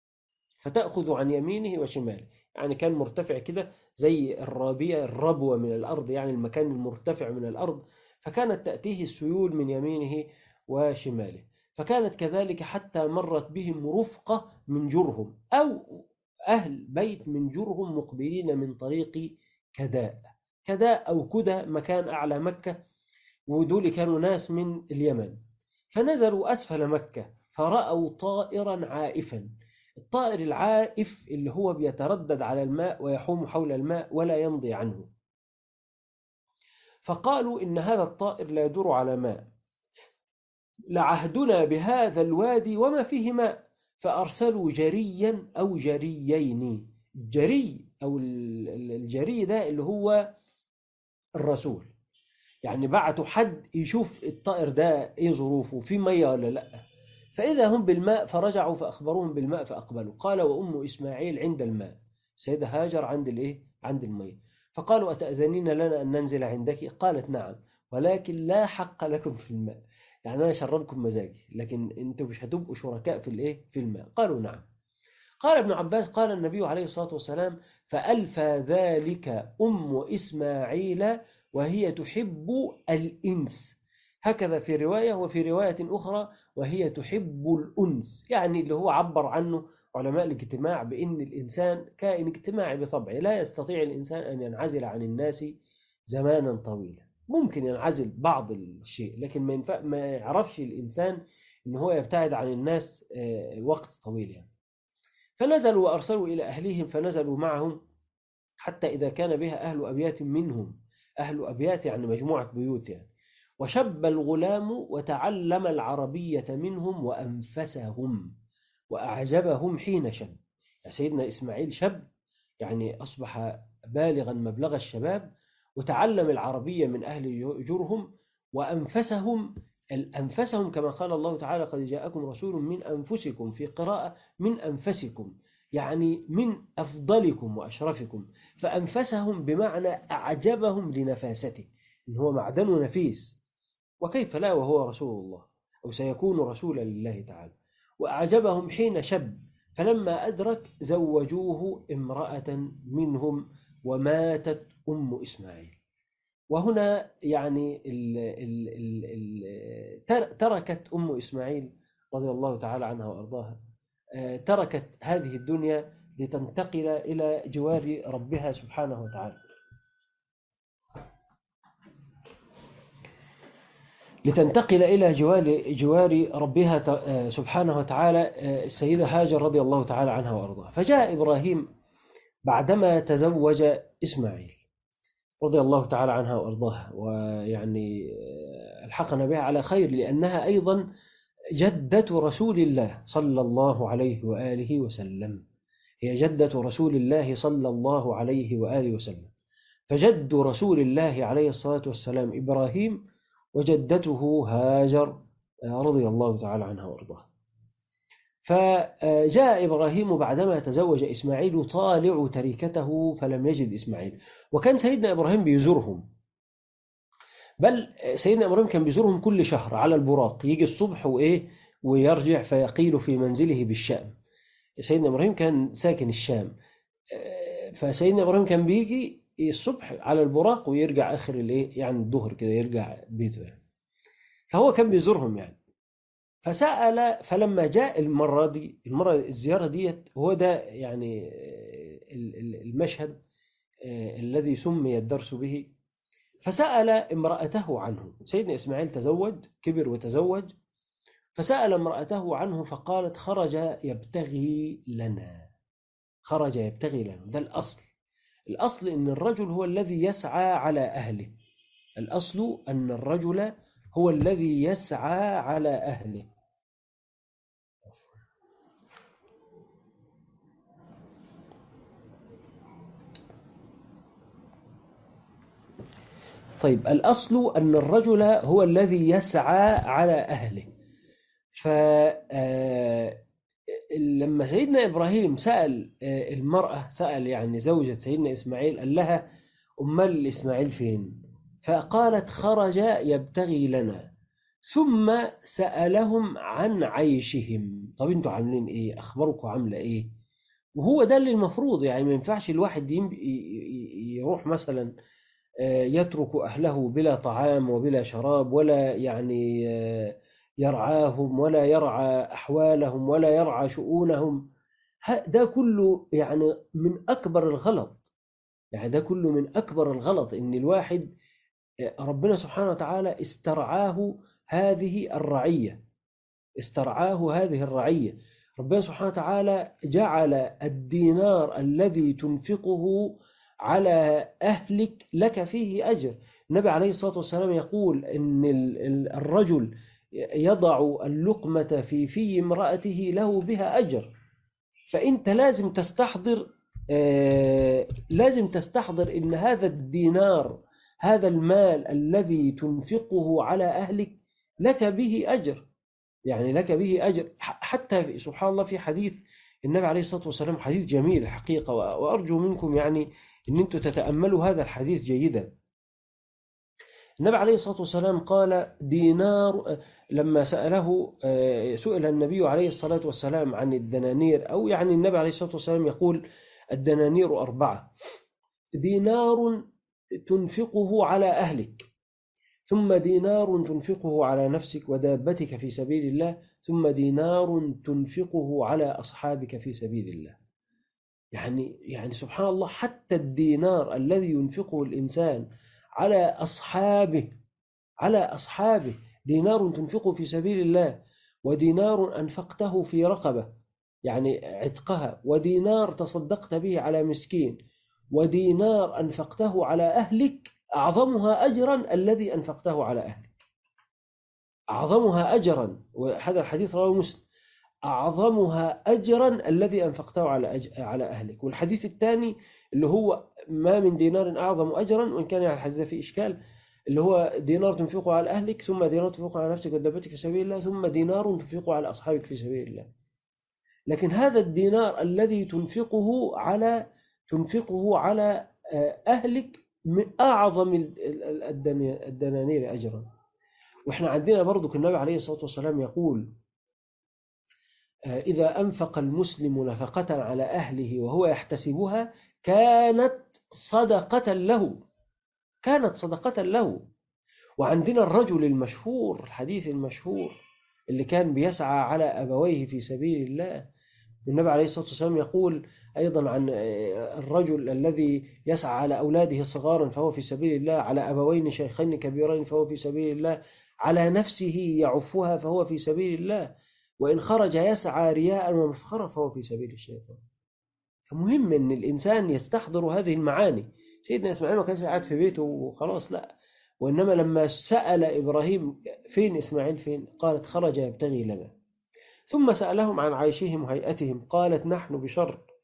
B: فتأخذ عن يمينه وشماله، يعني كان مرتفع كده زي الرابية، الربوة من الأرض، يعني المكان المرتفع من الأرض، فكانت تأتيه السيول من يمينه وشماله. فكانت كذلك حتى مرت بهم رفقة من جرهم، أو أهل بيت من جرهم مقبلين من طريق كداء. كداء أو كدى مكان أعلى مكة، ودول كانوا ناس من اليمن. فنزلوا أسفل مكة فرأوا طائرا عائفا. الطائر العائف اللي هو بيتردد على الماء ويحوم حول الماء ولا يمضي عنه. فقالوا إن هذا الطائر لا يدور على ماء، لعهدنا بهذا الوادي وما فيه ماء. فأرسلوا جريا أو جريين. جري أو الجري ده اللي هو الرسول، يعني بعتوا حد يشوف الطائر ده ايه ظروفه، في مية ولا لا. فإذا هم بالماء فرجعوا فأخبروهم بالماء فأقبلوا. قال وأم إسماعيل عند الماء، السيدة هاجر عند الايه عند المية. فقالوا أتأذنين لنا أن ننزل عندك؟ قالت نعم، ولكن لا حق لكم في الماء، يعني أنا شربكم مزاجي لكن أنتم مش هتبقوا شركاء في الايه في الماء. قالوا نعم. قال ابن عباس قال النبي عليه الصلاة والسلام فألفى ذلك أم إسماعيل وهي تحب الإنس، هكذا في رواية، وفي رواية أخرى وهي تحب الأنس، يعني اللي هو عبر عنه علماء الاجتماع بأن الإنسان كائن اجتماعي بطبعه، لا يستطيع الإنسان أن ينعزل عن الناس زمانا طويلا. ممكن ينعزل بعض الشيء، لكن ما, ينفع ما يعرفش الإنسان أن هو يبتعد عن الناس وقت طويل يعني. فنزلوا وأرسلوا إلى أهليهم فنزلوا معهم، حتى إذا كان بها أهل أبيات منهم، أهل أبيات يعني مجموعة بيوت يعني. وشب الغلام وتعلم العربية منهم وأنفسهم وأعجبهم حين شب. يعني سيدنا إسماعيل شب، يعني أصبح بالغا مبلغ الشباب، وتعلم العربية من أهل جرهم، وأنفسهم أنفسهم كما قال الله تعالى قد جاءكم رسول من أنفسكم، في قراءة من أنفسكم، يعني من أفضلكم وأشرفكم. فأنفسهم بمعنى أعجبهم لنفاسته، إن هو معدن نفيس، وكيف لا وهو رسول الله أو سيكون رسولا لله تعالى. وأعجبهم حين شب، فلما أدرك زوجوه امرأة منهم وماتت أم إسماعيل. وهنا يعني ال ال ال ال تركت أم إسماعيل رضي الله تعالى عنها وأرضاها، تركت هذه الدنيا لتنتقل إلى جوار ربها سبحانه وتعالى، لتنتقل إلى جوار جوار ربها سبحانه وتعالى، السيدة هاجر رضي الله تعالى عنها وأرضاها. فجاء إبراهيم بعدما تزوج إسماعيل رضي الله تعالى عنها وأرضاها، ويعني الحقنا بها على خير، لأنها أيضا جدة رسول الله صلى الله عليه وآله وسلم، هي جدة رسول الله صلى الله عليه وآله وسلم. فجد رسول الله عليه الصلاة والسلام إبراهيم، وجدته هاجر رضي الله تعالى عنها وارضاها. فجاء إبراهيم بعدما تزوج إسماعيل طالع تركته فلم يجد إسماعيل، وكان سيدنا إبراهيم بيزورهم، بل سيدنا إبراهيم كان بيزورهم كل شهر على البراق، يجي الصبح وإيه ويرجع فيقيل في منزله بالشام. سيدنا إبراهيم كان ساكن الشام، فسيدنا إبراهيم كان بيجي الصبح على البراق ويرجع آخر الإيه يعني الظهر كده يرجع بيته يعني. فهو كان بيزورهم يعني. فسأل، فلما جاء المرة دي المرة الزيارة ديت، هو ده يعني المشهد الذي سمي الدرس به. فسأل امرأته عنه. سيدنا إسماعيل تزوج، كبر وتزوج، فسأل امرأته عنه فقالت خرج يبتغي لنا. خرج يبتغي لنا، ده الأصل. الأصل أن الرجل هو الذي يسعى على أهله. الأصل أن الرجل هو الذي يسعى على أهله. طيب، الأصل أن الرجل هو الذي يسعى على أهله. فلما سيدنا إبراهيم سأل المرأة، سأل يعني زوجة سيدنا إسماعيل، قال لها أمال إسماعيل فين؟ فقالت خرج يبتغي لنا. ثم سألهم عن عيشهم. طب انتوا عاملين ايه؟ أخباركم عاملة ايه؟ وهو ده اللي المفروض يعني. ما ينفعش الواحد يروح مثلا يترك أهله بلا طعام وبلا شراب، ولا يعني يرعاهم ولا يرعى أحوالهم ولا يرعى شؤونهم. ده كله يعني من أكبر الغلط. يعني ده كله من أكبر الغلط، إن الواحد ربنا سبحانه وتعالى استرعاه هذه الرعية، استرعاه هذه الرعية. ربنا سبحانه وتعالى جعل الدينار الذي تنفقه على أهلك لك فيه أجر. النبي عليه الصلاة والسلام يقول إن الرجل يضع اللقمة في في امرأته له بها أجر. فأنت لازم تستحضر آه لازم تستحضر إن هذا الدينار، هذا المال الذي تنفقه على أهلك لك به أجر، يعني لك به أجر. حتى سبحان الله في حديث النبي عليه الصلاة والسلام، حديث جميل الحقيقة، وأرجو منكم يعني أن أنتم تتأملوا هذا الحديث جيدا. النبي عليه الصلاة والسلام قال دينار، لما سأله سئل النبي عليه الصلاة والسلام عن الدنانير، أو يعني النبي عليه الصلاة والسلام يقول الدنانير أربعة: دينار تنفقه على أهلك، ثم دينار تنفقه على نفسك ودابتك في سبيل الله، ثم دينار تنفقه على أصحابك في سبيل الله. يعني يعني سبحان الله، حتى الدينار الذي ينفقه الإنسان على أصحابه على أصحابه دينار تنفقه في سبيل الله، ودينار أنفقته في رقبة يعني عتقها، ودينار تصدقت به على مسكين، ودينار أنفقته على أهلك، أعظمها أجرا الذي أنفقته على أهلك. أعظمها أجرا، وهذا الحديث رواه مسلم، أعظمها أجرا الذي أنفقته على أج... على أهلك. والحديث الثاني اللي هو ما من دينار أعظم أجرا، وإن كان يعني الحديث فيه إشكال، اللي هو دينار تنفقه على أهلك، ثم دينار تنفقه على نفسك ودابتك في سبيل الله، ثم دينار تنفقه على أصحابك في سبيل الله. لكن هذا الدينار الذي تنفقه على تنفقه على أهلك من أعظم الدنانير أجرا. وإحنا عندنا برضو النبي عليه الصلاة والسلام يقول إذا أنفق المسلم نفقة على أهله وهو يحتسبها كانت صدقة له كانت صدقة له. وعندنا الرجل المشهور، الحديث المشهور اللي كان بيسعى على أبويه في سبيل الله. النبي عليه الصلاة والسلام يقول أيضا عن الرجل الذي يسعى على أولاده صغارا فهو في سبيل الله، على أبوين شيخين كبيرين فهو في سبيل الله، على نفسه يعفها فهو في سبيل الله، وإن خرج يسعى رياء ومفخرة فهو في سبيل الشيطان. فمهم أن الإنسان يستحضر هذه المعاني. سيدنا إسماعيل ما كانش قاعد في بيته وخلاص، لا، وإنما لما سأل إبراهيم فين إسماعيل فين، قالت خرج يبتغي لنا. ثم سألهم عن عيشهم وهيئتهم، قالت نحن بشر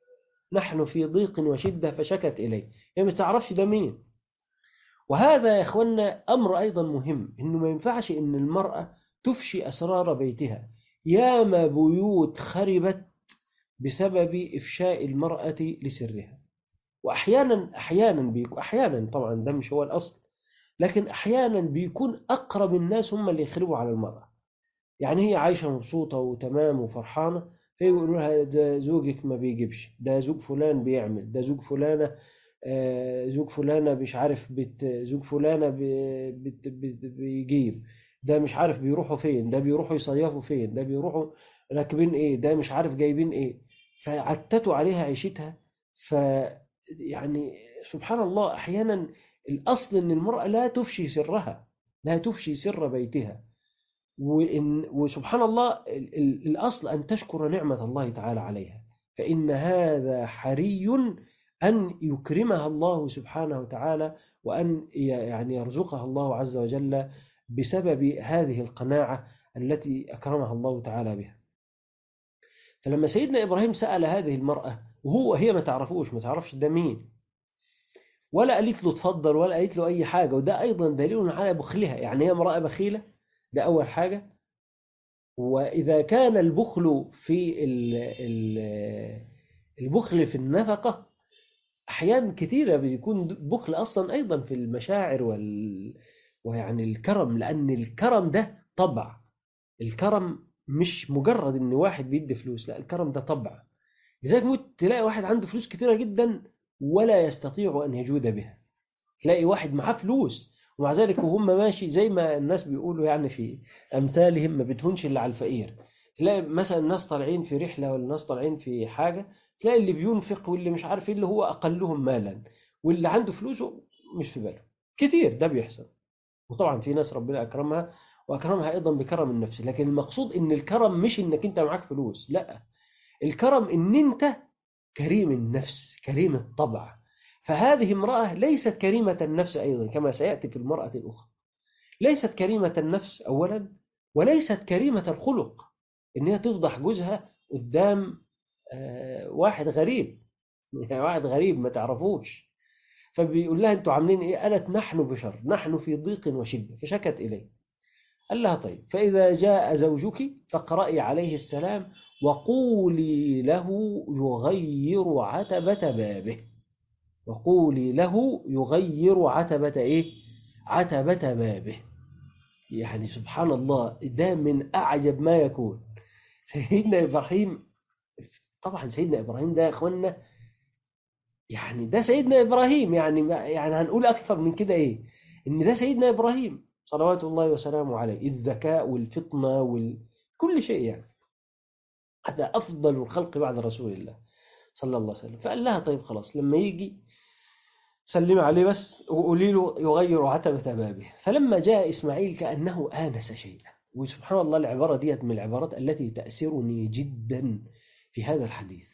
B: نحن في ضيق وشدة فشكت إليه، هي ما تعرفش ده مين. وهذا يا إخوانا أمر أيضا مهم، إنه ما ينفعش إن المرأة تفشي أسرار بيتها. ياما بيوت خربت بسبب إفشاء المرأة لسرها. وأحيانا أحيانا بيكون أحيانا طبعا ده مش هو الأصل، لكن أحيانا بيكون أقرب الناس هم اللي يخربوا على المرأة. يعني هي عايشة مبسوطة وتمام وفرحانة، فيقولوا لها ده زوجك ما بيجيبش، ده زوج فلان بيعمل، ده زوج فلانة آه، زوج فلانة مش عارف بت زوج فلانة بي- بت بت بيجيب، ده مش عارف بيروحوا فين، ده بيروحوا يصيفوا فين، ده بيروحوا راكبين ايه، ده مش عارف جايبين ايه. فعتتوا عليها عيشتها. ف يعني سبحان الله، أحيانا الأصل أن المرأة لا تفشي سرها، لا تفشي سر بيتها. وإن وسبحان الله ال- ال- الأصل أن تشكر نعمة الله تعالى عليها، فإن هذا حري أن يكرمها الله سبحانه وتعالى، وأن ي- يعني يرزقها الله عز وجل بسبب هذه القناعة التي أكرمها الله تعالى بها. فلما سيدنا إبراهيم سأل هذه المرأة وهو هي ما تعرفوش، ما تعرفش ده مين، ولا قالت له اتفضل ولا قالت له أي حاجة، وده أيضا دليل على بخلها، يعني هي امرأة بخيلة، ده أول حاجة. وإذا كان البخل في ال- ال- البخل في النفقة، أحيان كثيرة بيكون بخل أصلا أيضا في المشاعر وال ويعني الكرم، لأن الكرم ده طبع. الكرم مش مجرد إن واحد بيدي فلوس، لا، الكرم ده طبع. لذلك ممكن تلاقي واحد عنده فلوس كثيرة جدا ولا يستطيع أن يجود بها. تلاقي واحد معاه فلوس ومع ذلك وهم ماشي زي ما الناس بيقولوا يعني في أمثالهم، ما بتهونش اللي على الفقير. تلاقي مثلا الناس طالعين في رحلة ولا الناس طالعين في حاجة، تلاقي اللي بينفق واللي مش عارف ايه اللي هو أقلهم مالا، واللي عنده فلوسه مش في باله. كتير ده بيحصل. وطبعا في ناس ربنا أكرمها وأكرمها أيضا بكرم النفس، لكن المقصود إن الكرم مش إنك أنت معاك فلوس، لا، الكرم إن أنت كريم النفس كريم الطبع. فهذه امرأة ليست كريمة النفس أيضا كما سيأتي في المرأة الأخرى، ليست كريمة النفس أولا، وليست كريمة الخلق، إن هي تفضح جوزها قدام آه، واحد غريب، يعني واحد غريب ما تعرفوش. فبيقول لها أنتوا عاملين إيه؟ قالت نحن بشر، نحن في ضيق وشدة، فشكت إليه. قال لها طيب، فإذا جاء زوجك فاقرأي عليه السلام وقولي له يغير عتبة بابه. وقولي له يغير عتبة إيه؟ عتبة بابه. يعني سبحان الله، ده من أعجب ما يكون. سيدنا إبراهيم، طبعا سيدنا إبراهيم ده يا أخوانا، يعني ده سيدنا إبراهيم، يعني يعني هنقول أكثر من كده إيه؟ إن ده سيدنا إبراهيم صلوات الله وسلامه عليه، الذكاء والفطنة وكل شيء، يعني هذا أفضل الخلق بعد رسول الله صلى الله عليه وسلم. فقال لها طيب خلاص، لما يجي سلم عليه بس وقولي له يغير عتبة بابه. فلما جاء إسماعيل كأنه آنس شيئا. وسبحان الله، العبارة ديت من العبارات التي تأسرني جدا في هذا الحديث.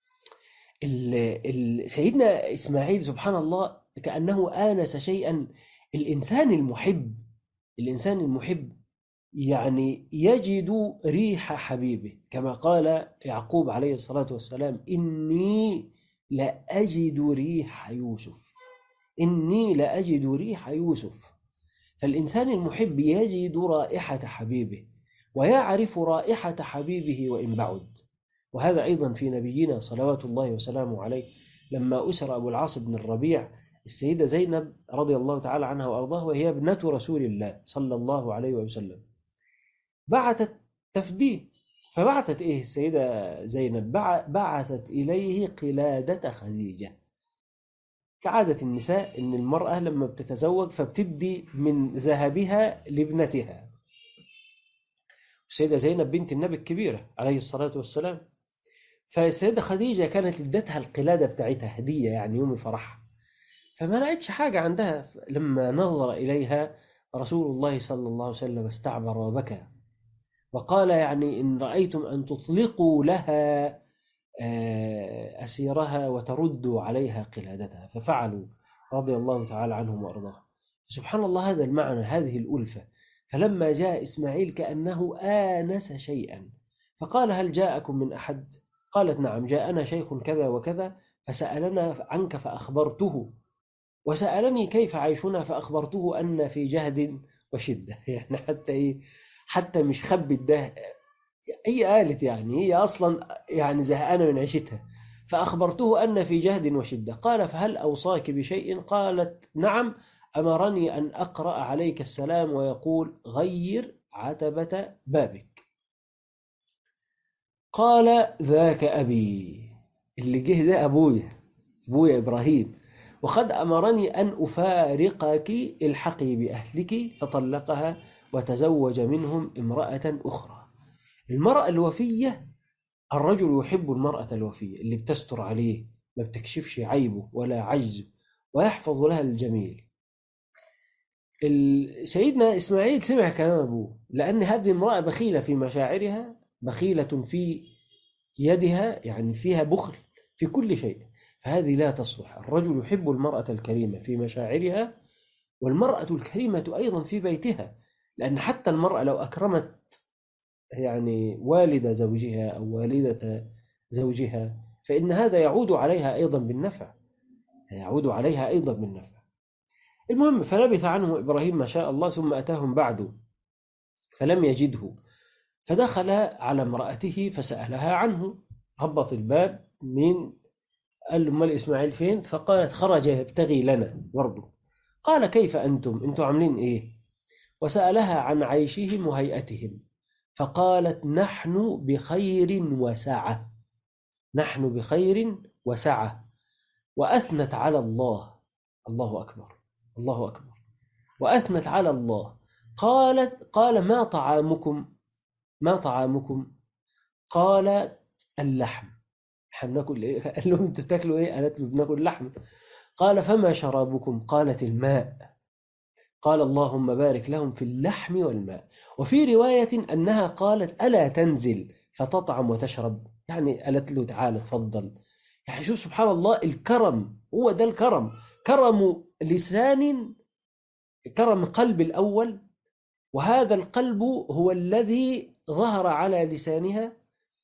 B: ال ال سيدنا إسماعيل سبحان الله كأنه آنس شيئا. الإنسان المحب الإنسان المحب يعني يجد ريح حبيبه، كما قال يعقوب عليه الصلاة والسلام إني لأجد ريح يوسف، إني لأجد ريح يوسف. فالإنسان المحب يجد رائحة حبيبه ويعرف رائحة حبيبه وإن بعد. وهذا أيضا في نبينا صلوات الله وسلامه عليه، لما أسر أبو العاص بن الربيع السيدة زينب رضي الله تعالى عنها وأرضاها، وهي ابنة رسول الله صلى الله عليه وسلم، بعثت تفديه. فبعثت إيه السيدة زينب؟ بعثت إليه قلادة خديجة. كعادة النساء إن المرأة لما بتتزوج فبتدي من ذهبها لابنتها. السيدة زينب بنت النبي الكبيرة عليه الصلاة والسلام، فالسيدة خديجة كانت ادتها القلادة بتاعتها هدية، يعني يوم فرحها. فما لقيتش حاجة عندها. لما نظر إليها رسول الله صلى الله عليه وسلم استعبر وبكى وقال يعني إن رأيتم أن تطلقوا لها أسيرها وتردوا عليها قلادتها، ففعلوا رضي الله تعالى عنهم وأرضاهم. سبحان الله، هذا المعنى، هذه الألفة. فلما جاء إسماعيل كأنه آنس شيئا، فقال هل جاءكم من أحد؟ قالت نعم، جاءنا شيخ كذا وكذا فسألنا عنك فأخبرته، وسألني كيف عيشنا فأخبرته أن في جهد وشدة. يعني حتى إيه، حتى مش خبت ده، هي قالت يعني هي أصلا يعني زهقانة من عيشتها. فأخبرته أن في جهد وشدة. قال فهل أوصاك بشيء؟ قالت نعم، أمرني أن أقرأ عليك السلام ويقول غير عتبة بابك. قال ذاك أبي، اللي جه ده أبويا، أبويا إبراهيم، وقد أمرني أن أفارقك الحقي بأهلك. فطلقها وتزوج منهم امرأة أخرى. المرأة الوفية، الرجل يحب المرأة الوفية اللي بتستر عليه، ما بتكشفش عيبه ولا عجزه، ويحفظ لها الجميل. سيدنا إسماعيل سمع كلام أبوه، لأن هذه امرأة بخيلة في مشاعرها، بخيلة في يدها، يعني فيها بخل في كل شيء، فهذه لا تصلح. الرجل يحب المرأة الكريمة في مشاعرها، والمرأة الكريمة أيضا في بيتها، لأن حتى المرأة لو أكرمت يعني والد زوجها أو والدة زوجها، فإن هذا يعود عليها أيضا بالنفع، يعود عليها أيضا بالنفع. المهم فلبث عنه إبراهيم ما شاء الله، ثم أتاهم بعد فلم يجده، فدخل على امرأته فسألها عنه. هبط الباب، من قال له أمال إسماعيل فين؟ فقالت خرج يبتغي لنا برضه. قال كيف أنتم؟ أنتم عاملين إيه؟ وسألها عن عيشهم وهيئتهم، فقالت نحن بخير وسعة، نحن بخير وسعة. وأثنت على الله، الله أكبر، الله أكبر، وأثنت على الله. قالت قال ما طعامكم؟ ما طعامكم؟ قال اللحم. بناكل إيه؟ قال لهم أنتوا بتاكلوا إيه؟ قالت له بناكل لحم. قال فما شرابكم؟ قالت الماء. قال اللهم بارك لهم في اللحم والماء. وفي رواية أنها قالت ألا تنزل فتطعم وتشرب؟ يعني قالت له تعال تفضل. يعني شوف سبحان الله، الكرم هو ده الكرم، كرم لسان، كرم قلب الأول، وهذا القلب هو الذي ظهر على لسانها،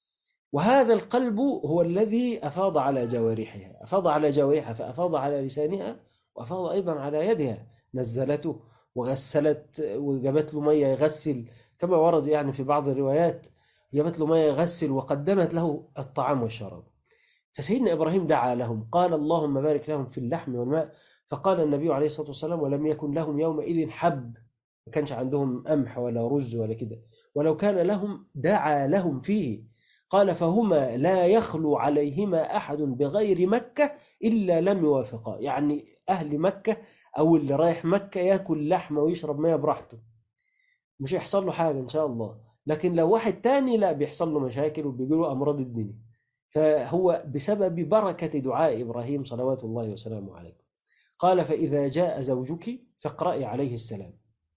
B: وهذا القلب هو الذي أفاض على جوارحها، أفاض على جوارحها فأفاض على لسانها، وأفاض أيضا على يدها، نزلته وغسلت وجابت له مية يغسل، كما ورد يعني في بعض الروايات، جابت له مية يغسل وقدمت له الطعام والشراب. فسيدنا إبراهيم دعا لهم، قال اللهم بارك لهم في اللحم والماء. فقال النبي عليه الصلاة والسلام ولم يكن لهم يومئذ حب، ما كانش عندهم قمح ولا رز ولا كده، ولو كان لهم دعا لهم فيه. قال فهما لا يخلو عليهما أحد بغير مكة إلا لم يوافقا، يعني أهل مكة أو اللي رايح مكة يأكل لحمة ويشرب مياه براحته، مش يحصل له حاجة إن شاء الله. لكن لو واحد تاني لا، بيحصل له مشاكل وبيجيله أمراض الدنيا. فهو بسبب بركة دعاء إبراهيم صلوات الله وسلامه عليه. قال فإذا جاء زوجك فاقرأي عليه السلام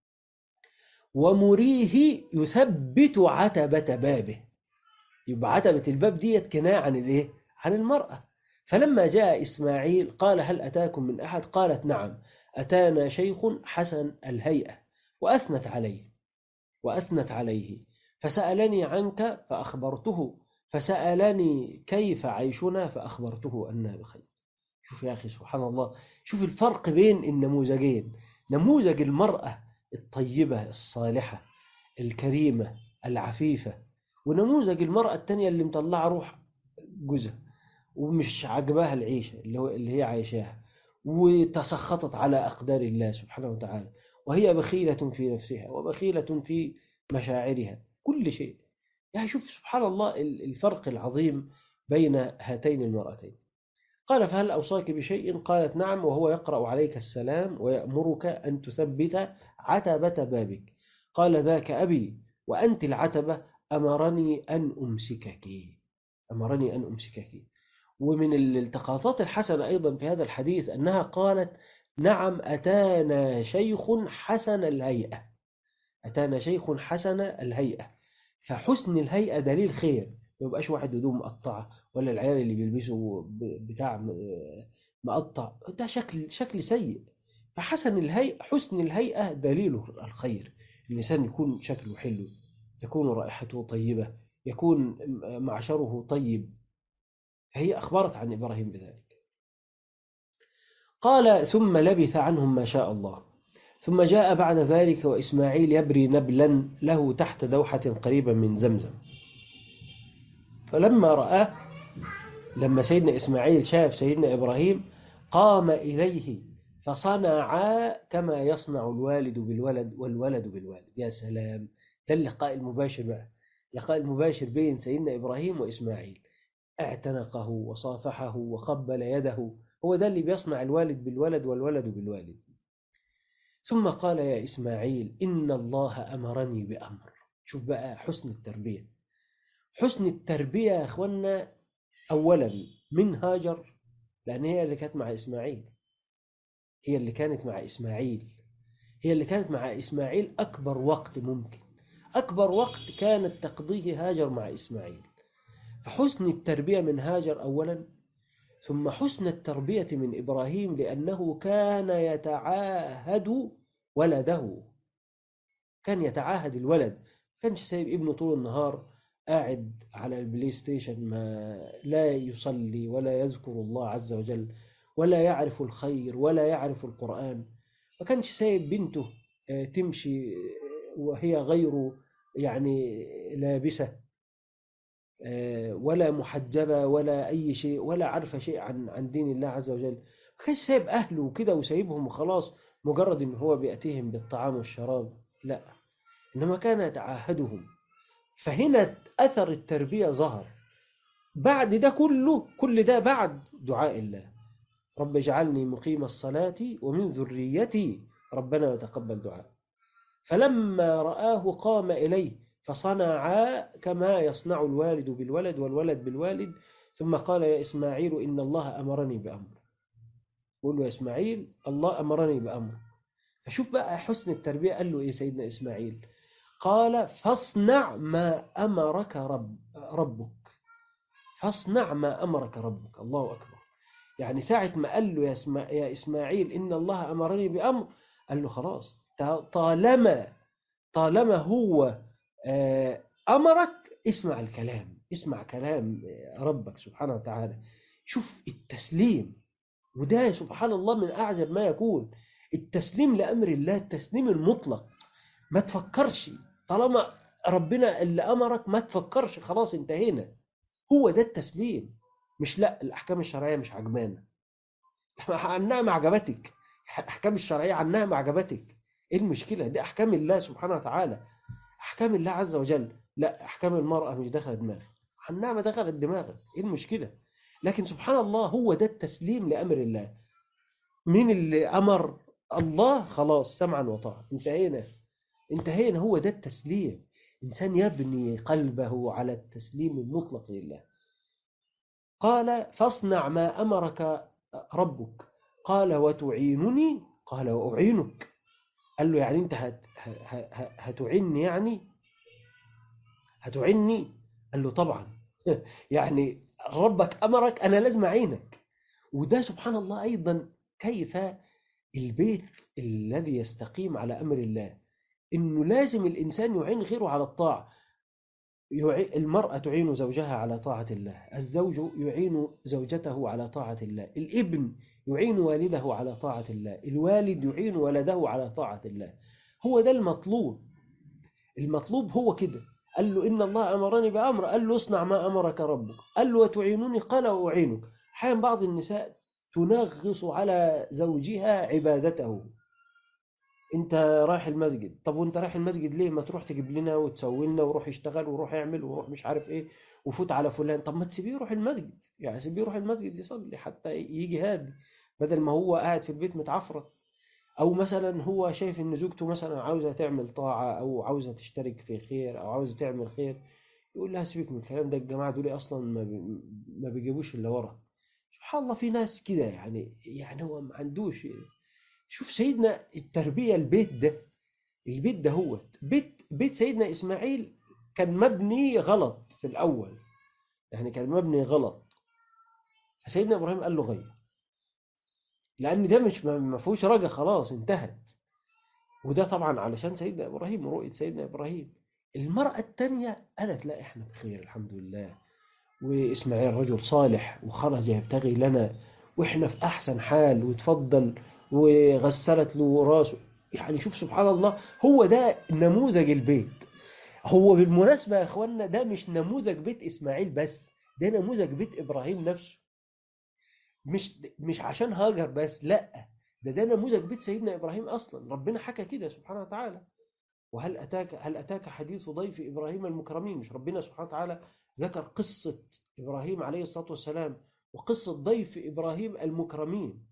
B: ومريه يثبت عتبة بابه. يبقى عتبة الباب ديت كناية عن الايه؟ عن المرأة. فلما جاء إسماعيل قال هل أتاكم من أحد؟ قالت نعم، أتانا شيخ حسن الهيئة. وأثنت عليه، وأثنت عليه. فسألني عنك فأخبرته، فسألني كيف عيشنا فأخبرته أننا بخير. شوف يا أخي سبحان الله، شوف الفرق بين النموذجين، نموذج المرأة الطيبة الصالحة الكريمة العفيفة، ونموذج المرأة التانية اللي مطلعة روح جوزها ومش عجباها العيشة اللي هو اللي هي عايشاها، وتسخطت على أقدار الله سبحانه وتعالى، وهي بخيلة في نفسها وبخيلة في مشاعرها، كل شيء. يعني شوف سبحان الله الفرق العظيم بين هاتين المرأتين. قال فهل أوصاك بشيء؟ قالت نعم، وهو يقرأ عليك السلام ويأمرك أن تثبت عتبة بابك. قال ذاك أبي، وأنت العتبة، أمرني أن أمسكك، أمرني أن أمسكك. ومن الالتقاطات الحسنة أيضا في هذا الحديث أنها قالت نعم أتانا شيخ حسن الهيئة، أتانا شيخ حسن الهيئة. فحسن الهيئة دليل خير، ما يبقاش واحد هدوم مقطعة، ولا العيال اللي بيلبسوا بتاع مقطع، ده شكل شكل سيء. فحسن الهيئة، حسن الهيئة دليله الخير. الإنسان يكون شكله حلو، تكون رائحته طيبة، يكون معشره طيب، هي أخبرت عن إبراهيم بذلك. قال ثم لبث عنهم ما شاء الله، ثم جاء بعد ذلك وإسماعيل يبري نبلا له تحت دوحة قريبة من زمزم. فلما رآه، لما سيدنا إسماعيل شاف سيدنا إبراهيم، قام إليه فصنعا كما يصنع الوالد بالولد والولد بالوالد. يا سلام، ده اللقاء المباشر بقى، اللقاء المباشر بين سيدنا إبراهيم وإسماعيل. اعتنقه وصافحه وقبل يده، هو ده اللي بيصنع الوالد بالولد والولد بالوالد. ثم قال يا إسماعيل إن الله أمرني بأمر. شوف بقى حسن التربية، حسن التربية يا أخوانا. أولا من هاجر، لأن هي اللي كانت مع إسماعيل، هي اللي كانت مع إسماعيل هي اللي كانت مع إسماعيل أكبر وقت ممكن، أكبر وقت كانت تقضيه هاجر مع إسماعيل. فحسن التربية من هاجر أولا، ثم حسن التربية من إبراهيم لأنه كان يتعاهد ولده، كان يتعاهد الولد، كانش سايب ابنه طول النهار قاعد على البلاي ستيشن، ما لا يصلي ولا يذكر الله عز وجل ولا يعرف الخير ولا يعرف القرآن. ما كانش سايب بنته تمشي وهي غير يعني لابسة ولا محجبة ولا أي شيء، ولا عارفة شيء عن عن دين الله عز وجل. ما كانش سايب أهله وكده وسايبهم وخلاص مجرد إن هو بيأتيهم بالطعام والشراب، لا، إنما كان يتعاهدهم. فهنا أثر التربية ظهر. بعد ده كله، كل ده بعد دعاء الله، رب اجعلني مقيم الصلاة ومن ذريتي ربنا وتقبل دعاء. فلما رآه قام إليه فصنعا كما يصنع الوالد بالولد والولد بالوالد. ثم قال يا إسماعيل إن الله أمرني بأمر. قول له يا إسماعيل الله أمرني بأمر. فشوف بقى حسن التربية، قال له إيه سيدنا إسماعيل؟ قال فاصنع ما أمرك رب ربك فاصنع ما أمرك ربك. الله أكبر. يعني ساعة ما قال له يا, اسما يا إسماعيل إن الله أمرني بأمر، قال له خلاص، طالما طالما هو أمرك اسمع الكلام، اسمع كلام ربك سبحانه وتعالى. شوف التسليم، وده سبحان الله من أعجب ما يكون، التسليم لأمر الله، التسليم المطلق. ما تفكرش، طالما ربنا اللي أمرك ما تفكرش، خلاص انتهينا. هو ده التسليم. مش لا الأحكام الشرعية مش عجبانا، عنها ما عجبتك، الأحكام الشرعية عنها ما عجبتك، إيه المشكلة؟ دي أحكام الله سبحانه وتعالى، أحكام الله عز وجل. لا، أحكام المرأة مش داخل دماغك، عنها ما دخلت دماغك، إيه المشكلة؟ لكن سبحان الله هو ده التسليم لأمر الله. مين اللي أمر؟ الله، خلاص سمعا وطاعة، انتهينا انتهينا. هو ده التسليم، إنسان يبني قلبه على التسليم المطلق لله. قال فاصنع ما أمرك ربك. قال وتعينني؟ قال وأعينك. قال له يعني أنت هت هتعني يعني هتعني قال له طبعا يعني ربك أمرك أنا لازم أعينك. وده سبحان الله أيضا كيف البيت الذي يستقيم على أمر الله، إنه لازم الإنسان يعين غيره على الطاعة. المرأة تعين زوجها على طاعة الله، الزوج يعين زوجته على طاعة الله، الابن يعين والده على طاعة الله، الوالد يعين ولده على طاعة الله. هو ده المطلوب، المطلوب هو كده. قال له إن الله أمرني بأمر، قال له اصنع ما أمرك ربك، قال له وتعينني، قال وأعينك. أحيانا بعض النساء تنغص على زوجها عبادته. انت رايح المسجد، طب وانت رايح المسجد ليه؟ ما تروح تجيب لنا وتسوي لنا وروح يشتغل وروح يعمل وروح مش عارف ايه وفوت على فلان. طب ما تسيبيه يروح المسجد، يعني سيبيه يروح المسجد يصلي حتى يجي هادي، بدل ما هو قاعد في البيت متعفرت. او مثلا هو شايف ان زوجته مثلا عاوزه تعمل طاعه او عاوزه تشترك في خير او عاوزه تعمل خير، يقول لها سيبك من الكلام ده، الجماعه دول اصلا ما بي- ما بيجيبوش الا ورا. سبحان الله، في ناس كده، يعني يعني هو ما عندوش. شوف سيدنا التربيه، البيت ده البيت ده هو بيت بيت سيدنا إسماعيل كان مبني غلط في الأول، يعني كان مبني غلط. فسيدنا إبراهيم قال له غير، لأن ده مش ما فيهوش رجا، خلاص انتهت. وده طبعا علشان سيدنا إبراهيم ورؤية سيدنا إبراهيم. المرأة التانية قالت لا إحنا بخير الحمد لله، وإسماعيل رجل صالح وخرج يبتغي لنا وإحنا في أحسن حال وتفضل وغسلت له راسه. يعني شوف سبحان الله، هو ده نموذج البيت. هو بالمناسبة يا أخوانا ده مش نموذج بيت إسماعيل بس، ده نموذج بيت إبراهيم نفسه. مش مش عشان هاجر بس، لا، ده ده نموذج بيت سيدنا إبراهيم أصلا. ربنا حكى كده سبحانه وتعالى. وهل أتاك هل أتاك حديث ضيف إبراهيم المكرمين؟ مش ربنا سبحانه وتعالى ذكر قصة إبراهيم عليه الصلاة والسلام وقصة ضيف إبراهيم المكرمين؟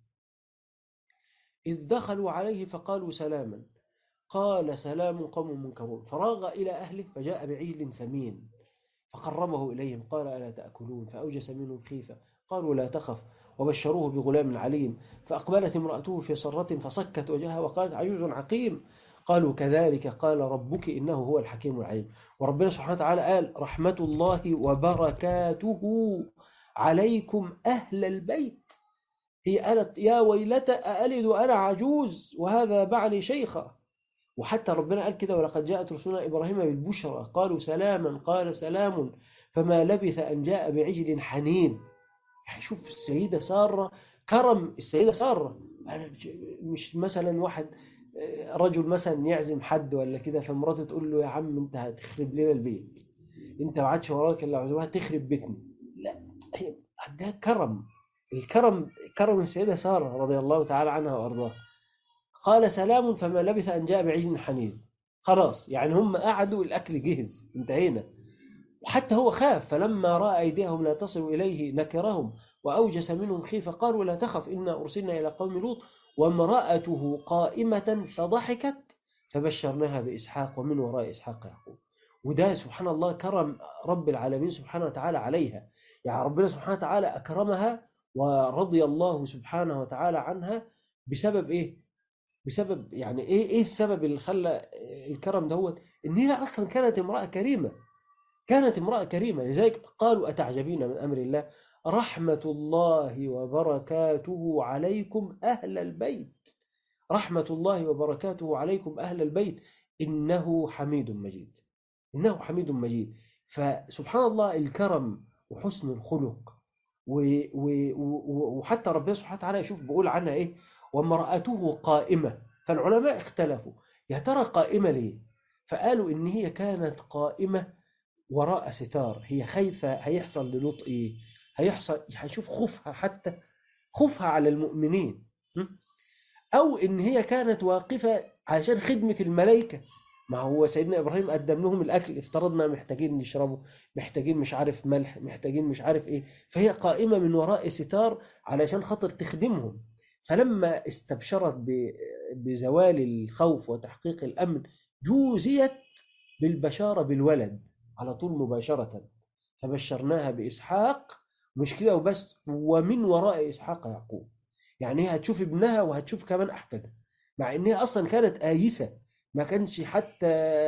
B: إذ دخلوا عليه فقالوا سلاما قال سلام قوم منكرون فراغ إلى أهله فجاء بعجل سمين فقربه إليهم قال ألا تأكلون فأوجس منهم خيفة قالوا لا تخف وبشروه بغلام عليم فأقبلت امرأته في صرة فصكت وجهها وقالت عجوز عقيم قالوا كذلك قال ربك إنه هو الحكيم العليم. وربنا سبحانه وتعالى قال رحمة الله وبركاته عليكم أهل البيت. هي قالت يا ويلتى أألد أنا عجوز وهذا بعلي شيخا. وحتى ربنا قال كده ولقد جاءت رسلنا إبراهيم بالبشرى قالوا سلاما قال سلام فما لبث أن جاء بعجل حنين. يعني شوف السيدة سارة، كرم السيدة سارة. مش مثلا واحد رجل مثلا يعزم حد ولا كده فمراته تقول له يا عم انت هتخرب لنا البيت، انت ما عادش وراك الا عزومها تخرب بيتنا. لا، هي ده كرم. الكرم كرم السيدة سارة رضي الله تعالى عنها وأرضاها. قال سلام فما لبث أن جاء بعجل حنين. خلاص يعني هم قعدوا الأكل جهز انتهينا. وحتى هو خاف فلما رأى أيديهم لا تصل إليه نكرهم وأوجس منهم خيفة قالوا لا تخف إنا أرسلنا إلى قوم لوط وامرأته قائمة فضحكت فبشرناها بإسحاق ومن وراء إسحاق يعقوب. وده سبحان الله كرم رب العالمين سبحانه وتعالى عليها. يعني ربنا سبحانه وتعالى أكرمها ورضي الله سبحانه وتعالى عنها بسبب إيه؟ بسبب يعني إيه إيه السبب اللي خلى الكرم دوت؟ إن هي أصلا كانت امرأة كريمة، كانت امرأة كريمة. لذلك قالوا أتعجبين من أمر الله رحمة الله وبركاته عليكم أهل البيت. رحمة الله وبركاته عليكم أهل البيت إنه حميد مجيد. إنه حميد مجيد. فسبحان الله الكرم وحسن الخلق و و و وحتى ربنا سبحانه وتعالى يشوف بيقول عنها إيه وامرأته قائمة. فالعلماء اختلفوا يا ترى قائمة ليه؟ فقالوا إن هي كانت قائمة وراء ستار، هي خايفة هيحصل للوط إيه؟ هيحصل هيشوف خوفها، حتى خوفها على المؤمنين. أو إن هي كانت واقفة عشان خدمة الملائكة. ما هو سيدنا إبراهيم قدم لهم الأكل، افترضنا محتاجين نشربه، محتاجين مش عارف ملح، محتاجين مش عارف إيه، فهي قائمة من وراء ستار علشان خاطر تخدمهم. فلما استبشرت بزوال الخوف وتحقيق الأمن جوزيت بالبشارة بالولد على طول مباشرة فبشرناها بإسحاق. مش كده وبس، ومن وراء إسحاق يعقوب. يعني هي هتشوف ابنها وهتشوف كمان أحفادها، مع إن هي أصلا كانت آيسة، ما كانش حتى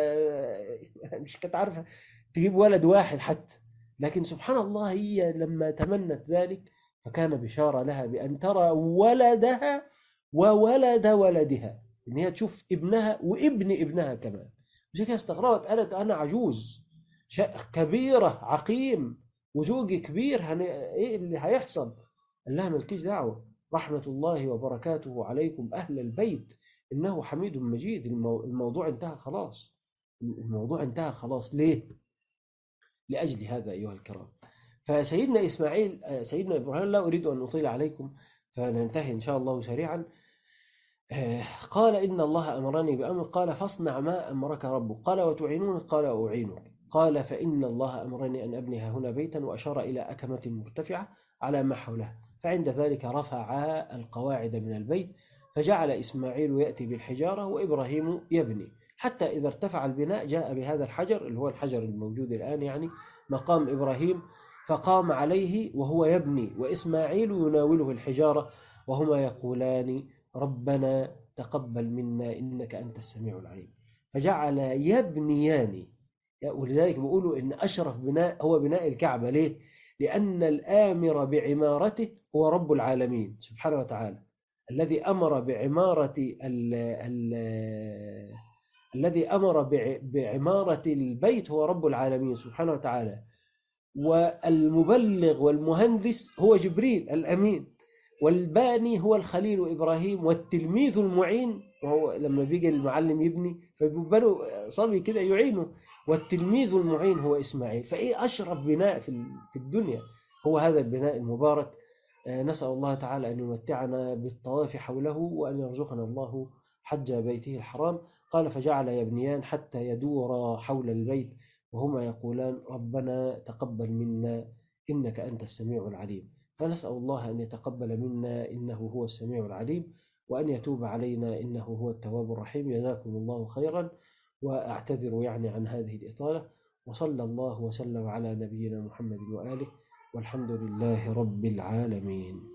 B: مش كانت عارفة تجيب ولد واحد حتى. لكن سبحان الله هي لما تمنت ذلك فكان بشارة لها بأن ترى ولدها وولد ولدها، إن هي تشوف ابنها وابن ابنها كمان. مش كده استغربت قالت أنا عجوز كبيرة عقيم وزوجي كبير هن... إيه اللي هيحصل؟ قال لها مالكيش دعوة رحمة الله وبركاته عليكم أهل البيت إنه حميد مجيد. المو... الموضوع انتهى خلاص. الموضوع انتهى خلاص. ليه؟ لأجل هذا أيها الكرام. فسيدنا إسماعيل سيدنا إبراهيم لا أريد أن أطيل عليكم فننتهي إن شاء الله سريعا. قال إن الله أمرني بأمر قال فاصنع ما أمرك ربك قال وتعينون قال أعينك قال فإن الله أمرني أن أبني هنا بيتا وأشار إلى أكمة مرتفعة على ما حولها فعند ذلك رفع القواعد من البيت فجعل إسماعيل يأتي بالحجارة وإبراهيم يبني حتى إذا ارتفع البناء جاء بهذا الحجر اللي هو الحجر الموجود الآن يعني مقام إبراهيم فقام عليه وهو يبني وإسماعيل يناوله الحجارة وهما يقولان ربنا تقبل منا إنك أنت السميع العليم. فجعل يبنيان. ولذلك بيقولوا إن أشرف بناء هو بناء الكعبة. ليه؟ لأن الآمر بعمارته هو رب العالمين سبحانه وتعالى الذي أمر بعمارة ال ال الذي أمر بعمارة البيت هو رب العالمين سبحانه وتعالى. والمبلغ والمهندس هو جبريل الأمين، والباني هو الخليل إبراهيم، والتلميذ المعين وهو لما بيجي المعلم يبني فبيبنوا صبي كده يعينه، والتلميذ المعين هو إسماعيل. فإيه أشرف بناء في الدنيا هو هذا البناء المبارك. نسأل الله تعالى أن يمتعنا بالطواف حوله، وأن يرزقنا الله حج بيته الحرام. قال فجعل يبنيان حتى يدور حول البيت وهما يقولان ربنا تقبل منا إنك أنت السميع العليم. فنسأل الله أن يتقبل منا إنه هو السميع العليم، وأن يتوب علينا إنه هو التواب الرحيم. جزاكم الله خيرا، وأعتذر يعني عن هذه الإطالة. وصلى الله وسلم على نبينا محمد وآله، والحمد لله رب العالمين.